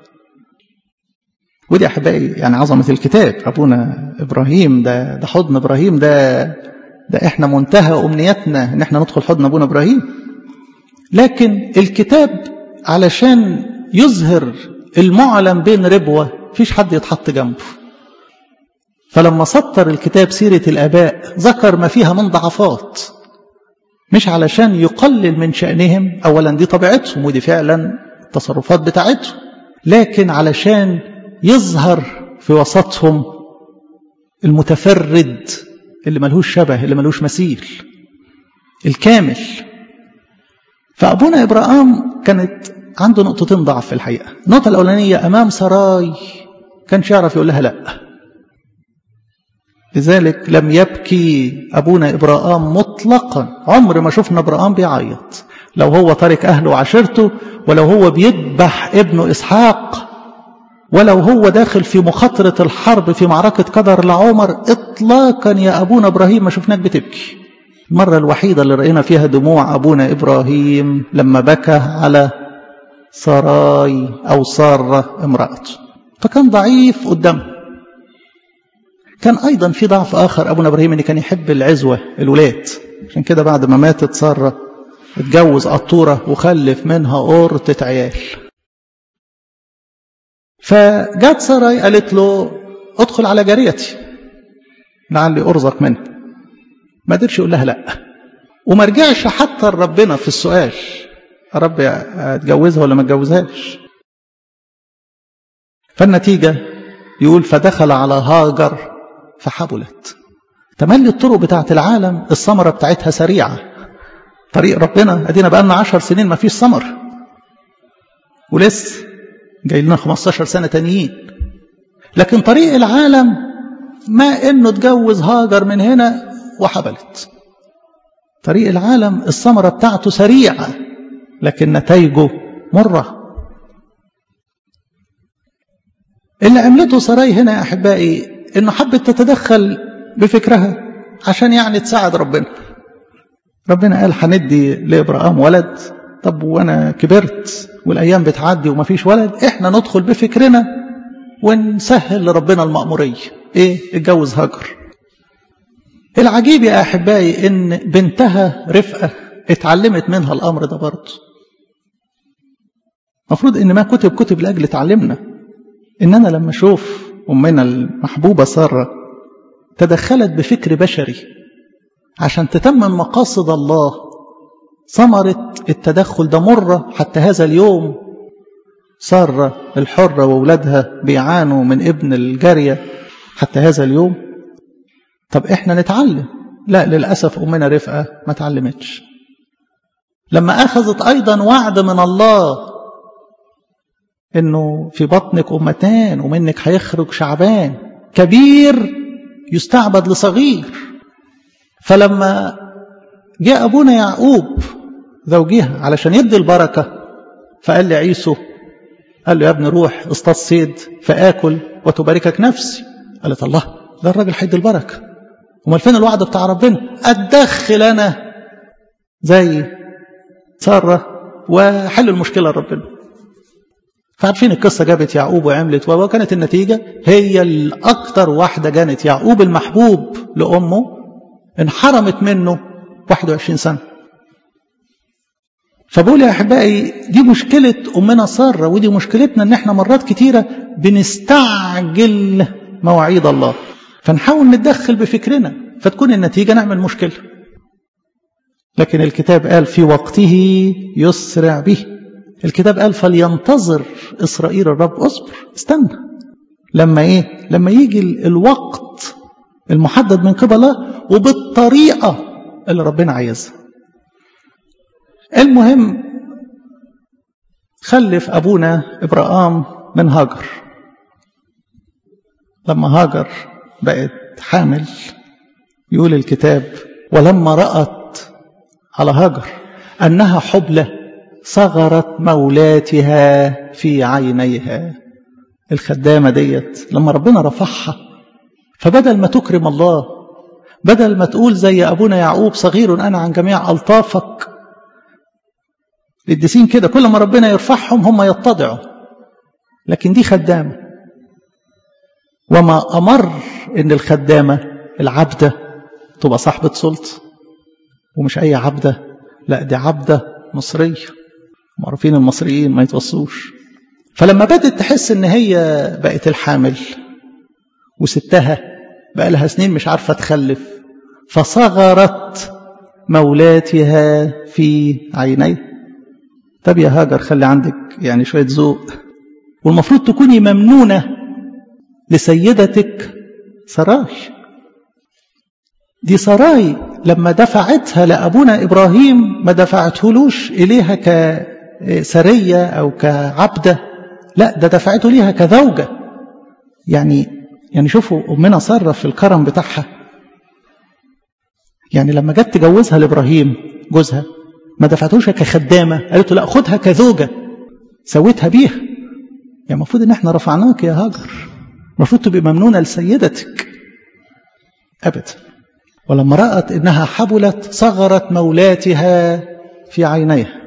ودي أحبائي يعني عظمة الكتاب. أبونا إبراهيم ده حضن إبراهيم، ده إحنا منتهى أمنيتنا إن إحنا ندخل حضن أبونا إبراهيم. لكن الكتاب علشان يظهر المعلم بين ربوة فيش حد يتحط جنبه. فلما سطر الكتاب سيرة الآباء ذكر ما فيها من ضعفات، مش علشان يقلل من شأنهم، أولا دي طبيعتهم ودي فعلا التصرفات بتاعتهم، لكن علشان يظهر في وسطهم المتفرد اللي ملهوش شبه، اللي ملهوش مثيل، الكامل. فأبونا إبراهيم كانت عنده نقطتين ضعف في الحقيقة. النقطة الأولانية أمام سراي كانش يعرف يقول لها لأ. لذلك لم يبكي أبونا إبراهيم مطلقا. عمر ما شفنا إبراهيم بيعيط، لو هو ترك أهله وعشيرته، ولو هو بيذبح ابنه إسحاق، ولو هو داخل في مخاطرة الحرب في معركة قدر لعمر. إطلاقا يا أبونا إبراهيم ما شفناك بتبكي. المرة الوحيدة اللي رأينا فيها دموع أبونا إبراهيم لما بكى على سراي أو سارة امرأته. فكان ضعيف قدامه. كان أيضا في ضعف آخر أبونا إبراهيم، أنه كان يحب العزوة، الولاد. عشان كده بعد ما ماتت سارة اتجوز قطورة وخلف منها قرطة عيال. فجات سراي قالت له ادخل على جاريتي لعلي أرزق منها. ما قدرش يقول لها لا، وما رجعش حتى ربنا في السؤال رب اتجوزها ولا ما اتجوزهاش. فالنتيجة يقول فدخل على هاجر فحبلت. تملي الطرق بتاعت العالم الثمرة بتاعتها سريعة. طريق ربنا ادينا بقى لنا 10 سنين ما فيش ثمر، ولسه جاي لنا 15 سنة تانيين. لكن طريق العالم ما انه تجوز هاجر من هنا وحبلت. طريق العالم الثمرة بتاعته سريعة لكن نتائجه مرة. اللي عملته سراي هنا يا أحبائي إنه حبت تتدخل بفكرها عشان يعني تساعد ربنا. ربنا قال هندي لإبراهام ولد، طب وأنا كبرت والأيام بتعدي ومفيش ولد، إحنا ندخل بفكرنا ونسهل لربنا المأمورية، اتجوز هاجر. العجيب يا أحبائي إن بنتها رفقة اتعلمت منها الأمر ده برضه. مفروض إن ما كتب لأجل تعلمنا. إننا لما أشوف أمنا المحبوبة سارة تدخلت بفكر بشري عشان تتمم مقاصد الله، ثمرة التدخل ده مرة حتى هذا اليوم. سارة الحرة وأولادها بيعانوا من ابن الجارية حتى هذا اليوم. طب إحنا نتعلم؟ لا، للأسف أمنا رفقة ما تعلمتش. لما أخذت أيضا وعد من الله إنه في بطنك أمتان ومنك هيخرج شعبان كبير يستعبد لصغير، فلما جاء أبونا يعقوب زوجها علشان يدي البركة فقال لعيسو، قال له يا ابن روح اصطاد صيد فآكل وتباركك نفسي. قالت الله، ده الراجل هيدي البركة، وما فين الوعد بتاع ربنا؟ أتدخل أنا زي سارة وحل المشكلة لربنا. فعارفين القصة، جابت يعقوب وعملت وكانت النتيجة هي الأكثر واحدة جانت يعقوب المحبوب لأمه انحرمت منه 21 سنة. فبقول يا أحبائي دي مشكلة أمنا سارة، ودي مشكلتنا إن احنا مرات كتيرة بنستعجل مواعيد الله، فنحاول نتدخل بفكرنا فتكون النتيجة نعمل مشكلة. لكن الكتاب قال في وقته يسرع به. الكتاب قال فلينتظر إسرائيل الرب. اصبر، استنى لما يجي الوقت المحدد من قبل الله وبالطريقة اللي ربنا عايزها. المهم خلف أبونا إبراهام من هاجر. لما هاجر بقت حامل يقول الكتاب ولما رأت على هاجر أنها حبلى صغرت مولاتها في عينيها. الخدامة ديت لما ربنا رفعها، فبدل ما تكرم الله، بدل ما تقول زي أبونا يعقوب صغير أنا عن جميع ألطافك، القديسين كده كل ما ربنا يرفعهم هم يتضعوا، لكن دي خدامة. وما أمر إن الخدامة العبدة تبقى صاحبة سلطة، ومش أي عبدة، لا دي عبدة مصرية، معروفين المصريين ما يتوصوش. فلما بدأت تحس إن هي بقت الحامل وستها بقى لها سنين مش عارفة تخلف، فصغرت مولاتها في عينيه. طب يا هاجر خلي عندك يعني شوية ذوق، والمفروض تكوني ممنونة لسيدتك سراي. دي سراي لما دفعتها لأبونا إبراهيم ما دفعتهولوش إليها كسرية أو كعبدة، لا ده دفعته ليها كزوجة. يعني شوفوا أمنا سارة في الكرم بتاعها، يعني لما جت تجوزها لإبراهيم جوزها ما دفعتهوش كخدامة، قالت له لا خدها كزوجة، سويتها بيها. يعني المفروض ان احنا رفعناك يا هاجر، المفروض تبقى ممنونة لسيدتك. أبدا. ولما رأت إنها حبلت صغرت مولاتها في عينيها.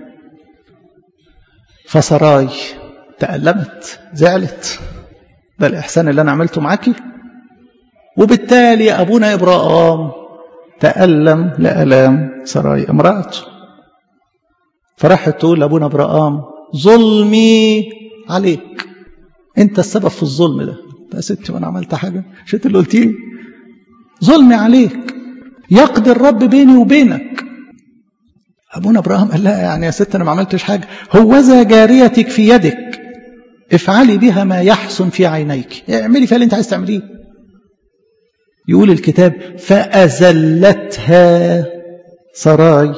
فسراي تألمت، زعلت، ده الإحسان اللي أنا عملته معاكي. وبالتالي أبونا إبراهام تألم لألام سراي امرأته. فرحت تقول لأبونا إبراهام ظلمي عليك، أنت السبب في الظلم ده. يا ستي وأنا عملت حاجة؟ مش أنت اللي قلتي لي ظلمي عليك، يقضي الرب بيني وبينك. أبونا إبراهام قال لا يعني يا ست أنا ما عملتش حاجة، هوذا جاريتك في يدك افعلي بها ما يحسن في عينيك، اعملي فيها اللي أنت عايز تعمليه. يقول الكتاب فأزلتها سراي.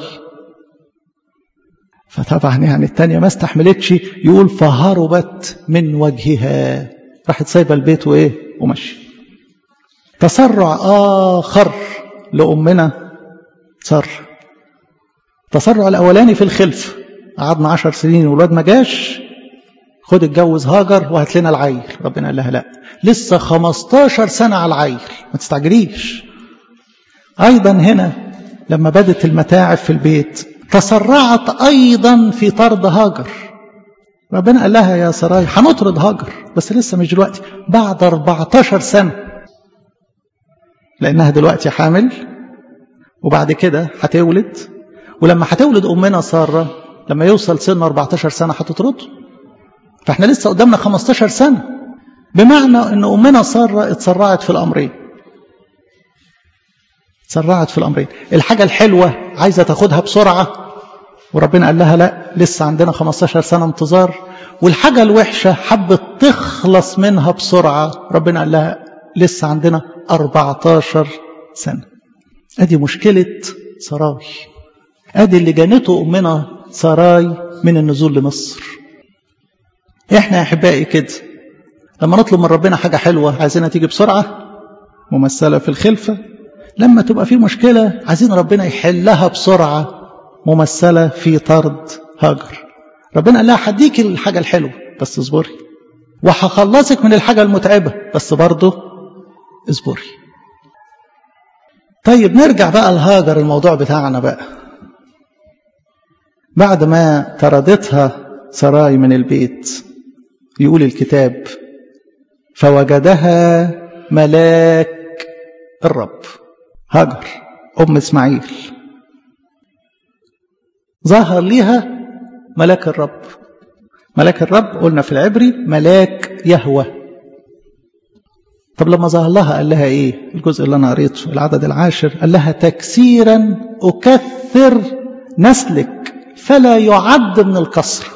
فطبعا يعني التانية ما استحملتش، يقول فهربت من وجهها، راحت سايبه البيت وإيه ومشي. تسرع آخر لأمنا سارة. التسرع الأولاني في الخلف، قعدنا 10 سنين والواد ما جاش، خد اتجوز هاجر وهات لنا العيل. ربنا قال لها لا، لسه 15 سنة على العيل، ما تستعجليش. أيضا هنا لما بدت المتاعب في البيت تسرعت أيضا في طرد هاجر. ربنا قال لها يا سراي هنطرد هاجر، بس لسه مش دلوقتي، بعد 14 سنة، لأنها دلوقتي حامل وبعد كده هتولد، ولما هتولد أمنا سارة لما يوصل سن 14 سنة هتطرده. فاحنا لسه قدامنا 15 سنة، بمعنى أن أمنا سارة اتسرعت في الأمرين. اتسرعت في الأمرين. الحاجة الحلوة عايزة تاخدها بسرعة، وربنا قال لها لا، لسه عندنا 15 سنة انتظار. والحاجة الوحشة حبت تخلص منها بسرعة، ربنا قال لها لسه عندنا 14 سنة. ادي مشكلة سراي، ادي اللي جانته أمنا سراي من النزول لمصر. احنا يا احبائي كده لما نطلب من ربنا حاجة حلوة عايزينها تيجي بسرعة، ممثلة في الخلفة. لما تبقى في مشكلة عايزين ربنا يحلها بسرعة، ممثلة في طرد هاجر. ربنا قال لها هديك الحاجة الحلوة بس اصبري، وهخلصك من الحاجة المتعبة بس برضه اصبري. طيب نرجع بقى لهاجر، الموضوع بتاعنا بقى. بعد ما طردتها سراي من البيت، يقول الكتاب فوجدها ملاك الرب. هاجر أم إسماعيل ظهر ليها ملاك الرب. ملاك الرب قلنا في العبري ملاك يهوه. طب لما ظهر لها قال لها ايه؟ الجزء اللي انا قريته العدد 10، قال لها تكسيرا أكثر نسلك فلا يعد من الكسر.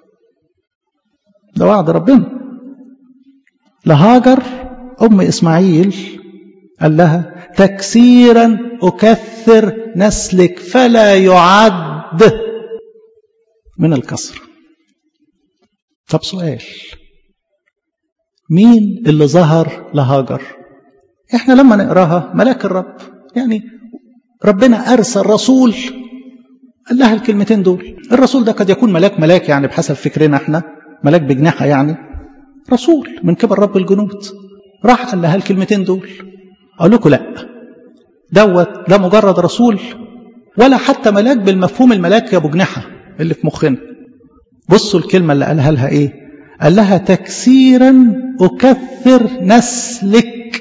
ده وعد ربنا لهاجر أم إسماعيل، قال لها تكسيرا أكثر نسلك فلا يعد من الكسر. طب سؤال، مين اللي ظهر لهاجر؟ احنا لما نقراها ملاك الرب، يعني ربنا أرسل رسول قال لها الكلمتين دول. الرسول ده قد يكون ملاك يعني بحسب فكرنا احنا، ملاك بجناحة يعني، رسول من قبل رب الجنود، راح قال لها الكلمتين دول. أقول لكم لا، ده مجرد رسول، ولا حتى ملاك بالمفهوم الملاك يا ابو جناحة اللي في مخنا. بصوا الكلمة اللي قالها لها ايه؟ قال لها تكسيرا أكثر نسلك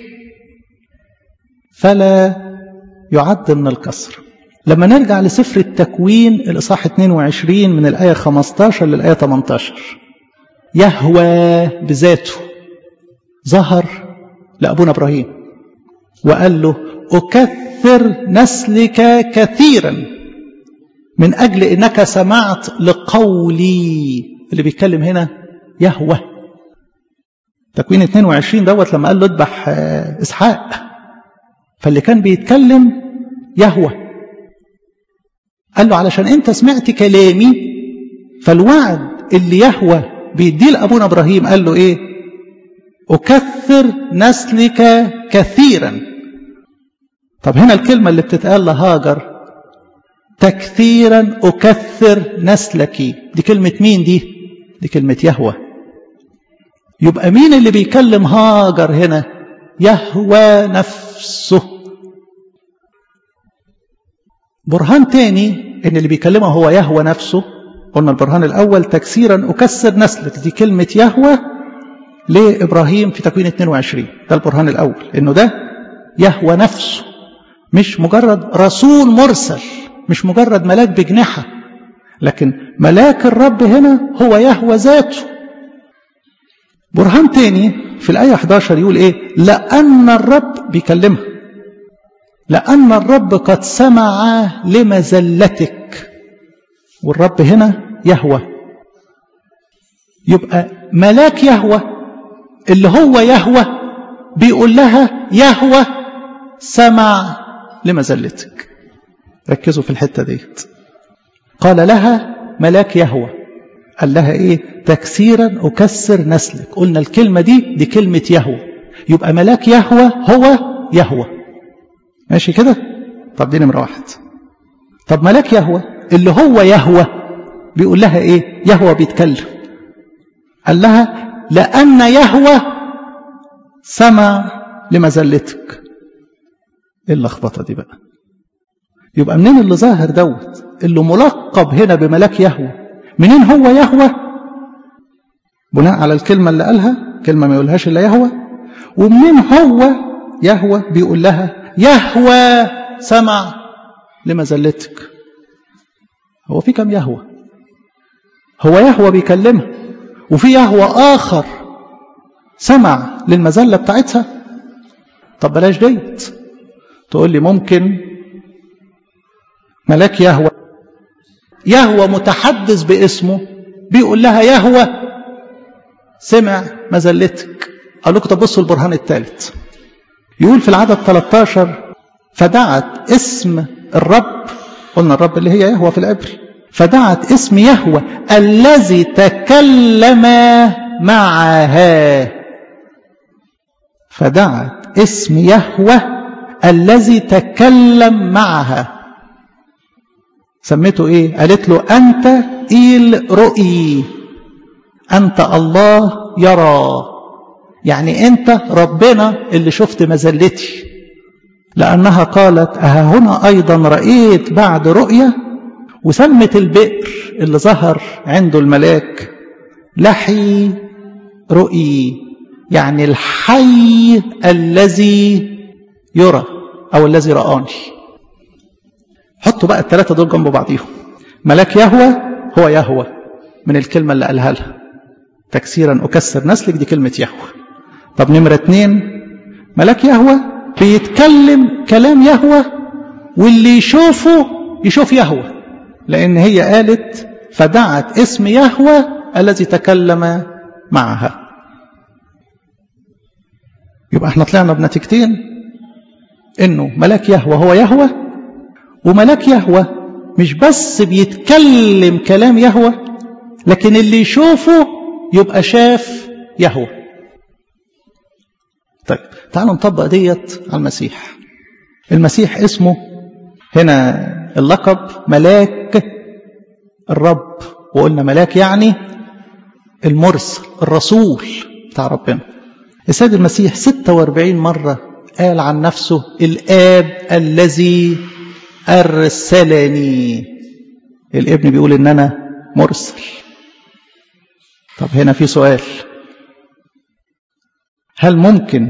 فلا يعد من الكسر. لما نرجع لسفر التكوين الإصحاح 22 من الآية 15 للآية 18، يهوى بذاته ظهر لأبونا إبراهيم وقال له أكثر نسلك كثيرا من أجل إنك سمعت لقولي. اللي بيتكلم هنا يهوى. تكوين 22 دوت لما قال له اذبح إسحاق، فاللي كان بيتكلم يهوى. قال له علشان انت سمعت كلامي، فالوعد اللي يهوى بيديه لأبونا إبراهيم قال له ايه؟ أكثر نسلك كثيرا. طب هنا الكلمة اللي بتتقال لهاجر تكثيرا أكثر نسلك، دي كلمة مين دي؟ دي كلمة يهوى. يبقى مين اللي بيكلم هاجر هنا؟ يهوى نفسه. برهان تاني ان اللي بيكلمه هو يهوى نفسه. قلنا البرهان الاول تكسيرا أكثر نسلك، دي كلمة يهوى لإبراهيم في تكوين 22. ده البرهان الاول، انه ده يهوى نفسه، مش مجرد رسول مرسل، مش مجرد ملاك بجناحة، لكن ملاك الرب هنا هو يهوى ذاته. برهان تاني في الآية 11 يقول ايه؟ لأن الرب بيكلمها، لأن الرب قد سمع لمزلتك. والرب هنا يهوى. يبقى ملاك يهوى اللي هو يهوى بيقول لها يهوى سمع لمزلتك. ركزوا في الحتة ديت. قال لها ملاك يهوى، قال لها ايه؟ تكسيرا أكسر نسلك. قلنا الكلمة دي كلمة يهوى. يبقى ملاك يهوى هو يهوى. ماشي كده؟ طب دي نمرة واحد. طب ملاك يهوه اللي هو يهوه بيقول لها ايه؟ يهوه بيتكلم، قال لها لأن يهوه سمع لمذلتك. ايه اللخبطه دي بقى؟ يبقى منين اللي ظاهر دوت اللي ملقب هنا بملاك يهوه؟ منين هو يهوه؟ بناء على الكلمه اللي قالها، كلمه ما يقولهاش الا يهوه. ومنين هو يهوه بيقول لها يهوه سمع لمذلتك؟ هو في كم يهوه؟ هو يهوه بيكلمها وفي يهوه اخر سمع للمذله بتاعتها؟ طب بلاش ديت. تقول لي ممكن ملاك يهوه متحدث باسمه بيقول لها يهوه سمع مذلتك. اقول لكم طب بصوا البرهان الثالث. يقول في العدد 13 فدعت اسم الرب، قلنا الرب اللي هي يهوه في العبري، فدعت اسم يهوه الذي تكلم معها. فدعت اسم يهوه الذي تكلم معها. سميته ايه؟ قالت له انت إيل رؤي، انت الله يرى، يعني انت ربنا اللي شفت مذلتي. لانها قالت هنا ايضا رأيت بعد رؤية، وسمت البئر اللي ظهر عنده الملاك لحي رؤي، يعني الحي الذي يرى او الذي رآني. حطوا بقى الثلاثة دول جنب بعضيهم. ملاك يهوه هو يهوه من الكلمة اللي قالها لها تكسيرا أكسر نسلك، دي كلمة يهوه. طب نمرة 2 ملاك يهوه بيتكلم كلام يهوه واللي يشوفه يشوف يهوه، لأن هي قالت فدعت اسم يهوه الذي تكلم معها. يبقى احنا طلعنا بنتيجتين، انه ملاك يهوه هو يهوه، وملاك يهوه مش بس بيتكلم كلام يهوه لكن اللي يشوفه يبقى شاف يهوه. طيب تعالوا نطبق ديت على المسيح. المسيح اسمه هنا اللقب ملاك الرب، وقلنا ملاك يعني المرسل الرسول بتاع ربنا. السيد المسيح 46 مرة قال عن نفسه الآب الذي أرسلني. الابن بيقول إن أنا مرسل. طب هنا في سؤال، هل ممكن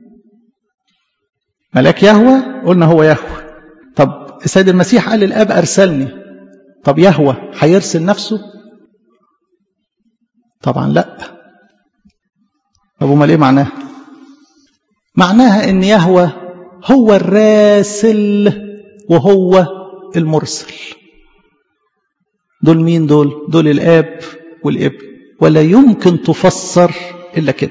ملاك يهوه؟ قلنا هو يهوه. طب السيد المسيح قال الآب أرسلني، طب يهوه هيرسل نفسه؟ طبعا لا. طب امال ايه معناها؟ معناها ان يهوه هو الراسل وهو المرسل. دول مين دول؟ دول الآب والابن، ولا يمكن تفسر إلا كده.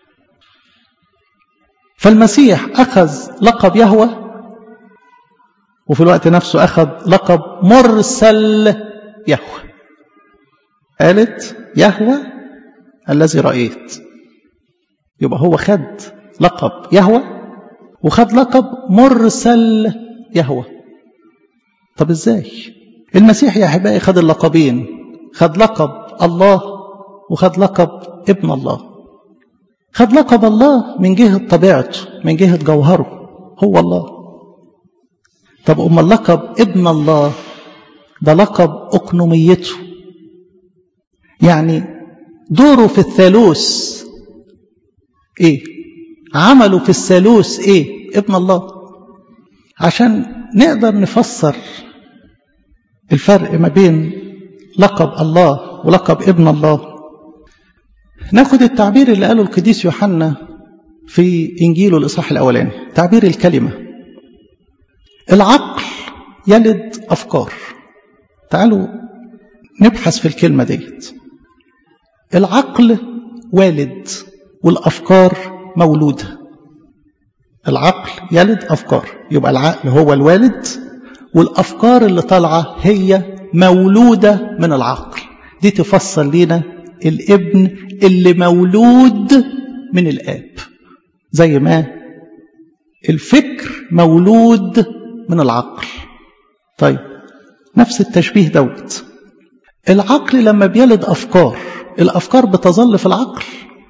فالمسيح أخذ لقب يهوه وفي الوقت نفسه أخذ لقب مرسل يهوه. قالت يهوه الذي رأيت، يبقى هو خد لقب يهوه وخد لقب مرسل يهوه. طب ازاي؟ المسيح يا احبائي خد اللقبين، خد لقب الله وخد لقب ابن الله. خد لقب الله من جهة طبيعته، من جهة جوهره، هو الله. طب أما اللقب ابن الله ده لقب أقنوميته، يعني دوره في الثالوث ايه؟ عمله في الثالوث ايه؟ ابن الله. عشان نقدر نفسر الفرق ما بين لقب الله ولقب ابن الله، ناخد التعبير اللي قاله القديس يوحنا في إنجيله الإصحاح الأولاني، تعبير الكلمة. العقل يلد أفكار. تعالوا نبحث في الكلمة ديت. العقل والد والأفكار مولودة. العقل يلد أفكار، يبقى العقل هو الوالد والأفكار اللي طالعة هي مولودة من العقل. دي تفسر لنا الابن اللي مولود من الآب، زي ما الفكر مولود من العقل. طيب نفس التشبيه دوت، العقل لما بيلد أفكار، الأفكار بتظل في العقل؟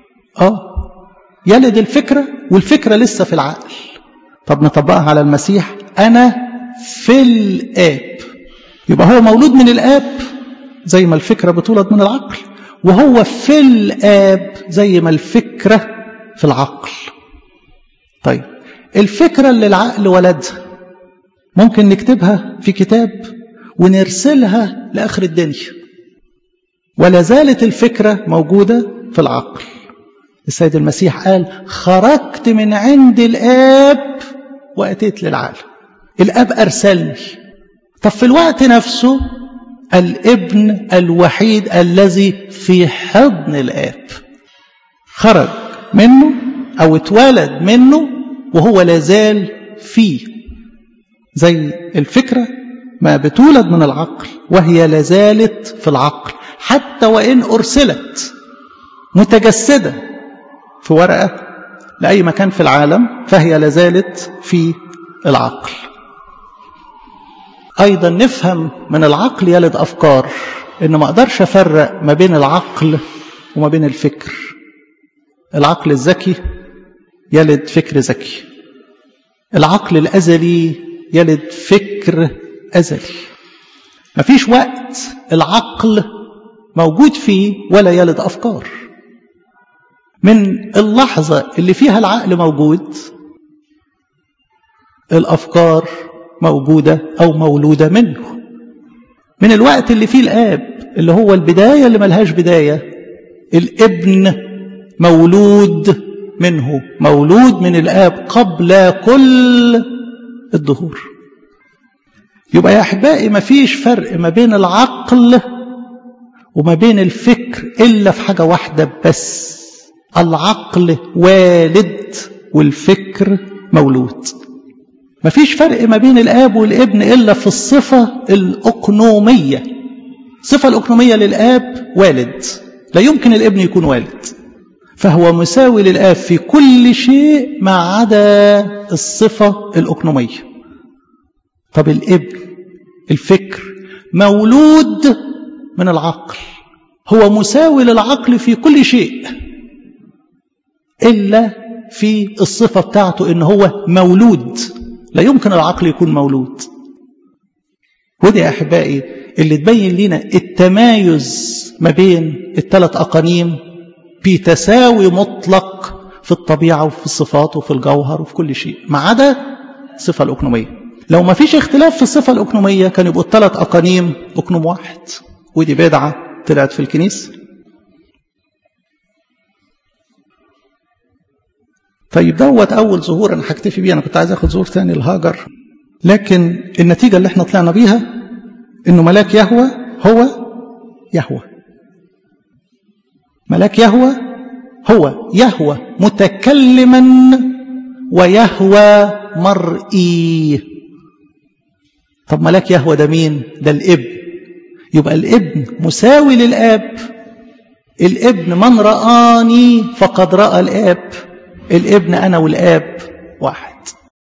يلد الفكرة والفكرة لسه في العقل. طب نطبقها على المسيح، أنا في الآب، يبقى هو مولود من الآب زي ما الفكرة بتولد من العقل، وهو في الآب زي ما الفكرة في العقل. طيب الفكرة اللي العقل ولدها ممكن نكتبها في كتاب ونرسلها لآخر الدنيا، ولا زالت الفكرة موجودة في العقل. السيد المسيح قال خرجت من عند الآب وأتيت للعالم، الآب أرسلني. طب في الوقت نفسه الابن الوحيد الذي في حضن الآب خرج منه أو اتولد منه وهو لازال فيه، زي الفكرة ما بتولد من العقل وهي لازالت في العقل، حتى وإن أرسلت متجسدة في ورقة لأي مكان في العالم فهي لازالت في العقل. أيضا نفهم من العقل يلد أفكار، إن ما أقدرش أفرق ما بين العقل وما بين الفكر. العقل الذكي يلد فكر ذكي، العقل الأزلي يلد فكر أزلي. مفيش وقت العقل موجود فيه ولا يلد أفكار. من اللحظة اللي فيها العقل موجود الأفكار موجودة أو مولودة منه. من الوقت اللي فيه الآب اللي هو البداية اللي ملهاش بداية، الابن مولود منه، مولود من الآب قبل كل الدهور. يبقى يا أحبائي مفيش فرق ما بين العقل وما بين الفكر إلا في حاجة واحدة بس، العقل والد والفكر مولود. مفيش فرق ما بين الآب والابن إلا في الصفة الأقنومية. الصفة الأقنومية للآب والد، لا يمكن الابن يكون والد، فهو مساوي للآب في كل شيء ما عدا الصفة الأقنومية. طب الابن الفكر مولود من العقل، هو مساوي للعقل في كل شيء إلا في الصفة بتاعته إن هو مولود، لا يمكن العقل يكون مولود. ودي يا أحبائي اللي تبين لنا التمايز ما بين الثلاث أقانيم بتساوي مطلق في الطبيعة وفي الصفات وفي الجوهر وفي كل شيء ما عدا الصفة الأقنومية. لو ما فيش اختلاف في الصفة الأقنومية كان يبقوا الثلاث أقانيم أقنوم واحد، ودي بدعة طلعت في الكنيسة. طيب دوت أول ظهور أنا هكتفي بيه، أنا كنت عايز أخد ظهور ثاني لهاجر، لكن النتيجة اللي احنا طلعنا بيها إنه ملاك يهوه هو يهوه. ملاك يهوه هو يهوه متكلما ويهوه مرئي. طب ملاك يهوه ده مين؟ ده الابن. يبقى الابن مساوي للآب، الابن من رآني فقد رأى الآب، الابن أنا والآب واحد.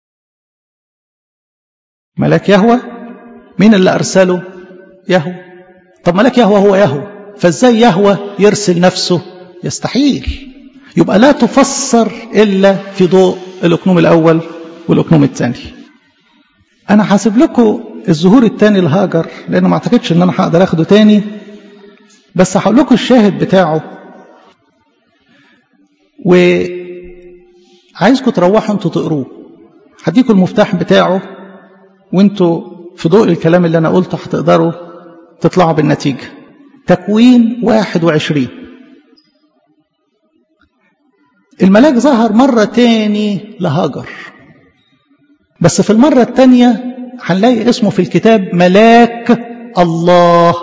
ملاك يهوه مين اللي أرسله؟ يهوه. طب ملاك يهوه هو يهوه، فازاي يهوه يرسل نفسه؟ يستحيل. يبقى لا تفسر إلا في ضوء الأقنوم الأول والأقنوم الثاني. أنا حاسب لكم الظهور الثاني لهاجر لأنه ما اعتقدش أن أنا هقدر أخده تاني، بس هقول لكم الشاهد بتاعه، وعايزكم تروحوا انتوا تقروه. هديكم المفتاح بتاعه وانتوا في ضوء الكلام اللي أنا قلته هتقدروا تطلعوا بالنتيجة. تكوين 21. الملاك ظهر مرة تاني لهاجر، بس في المرة التانية هنلاقي اسمه في الكتاب ملاك الله.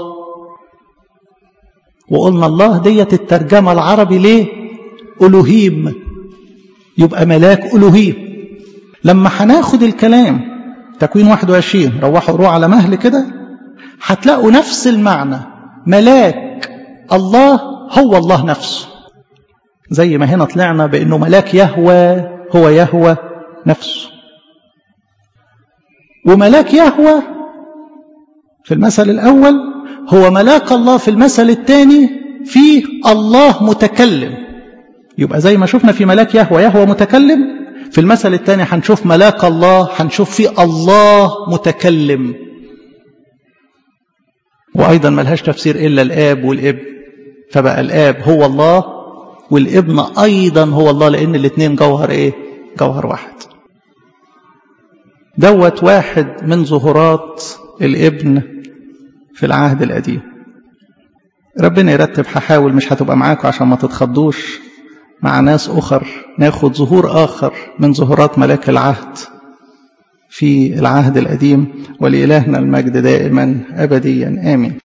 وقلنا الله ديت الترجمة العربي ليه؟ ألوهيم، يبقى ملاك ألوهيم. لما هناخد الكلام تكوين 21 روحوا قروه على مهل كده هتلاقوا نفس المعنى، ملاك الله هو الله نفسه، زي ما هنا طلعنا بأنه ملاك يهوه هو يهوه نفسه. وملاك يهوه في المثل الأول هو ملاك الله في المثل الثاني فيه الله متكلم. يبقى زي ما شفنا في ملاك يهوه متكلم، في المثل الثاني هنشوف ملاك الله، هنشوف فيه الله متكلم. وأيضا ملهاش تفسير إلا الآب والابن، فبقى الآب هو الله والابن أيضا هو الله، لأن الاثنين جوهر إيه؟ جوهر واحد. دوت واحد من ظهورات الابن في العهد القديم. ربنا يرتب، هحاول مش هتبقى معاكم عشان ما تتخضوش، مع ناس أخر ناخد ظهور آخر من ظهورات ملاك العهد في العهد القديم. ولإلهنا المجد دائما أبديا آمين.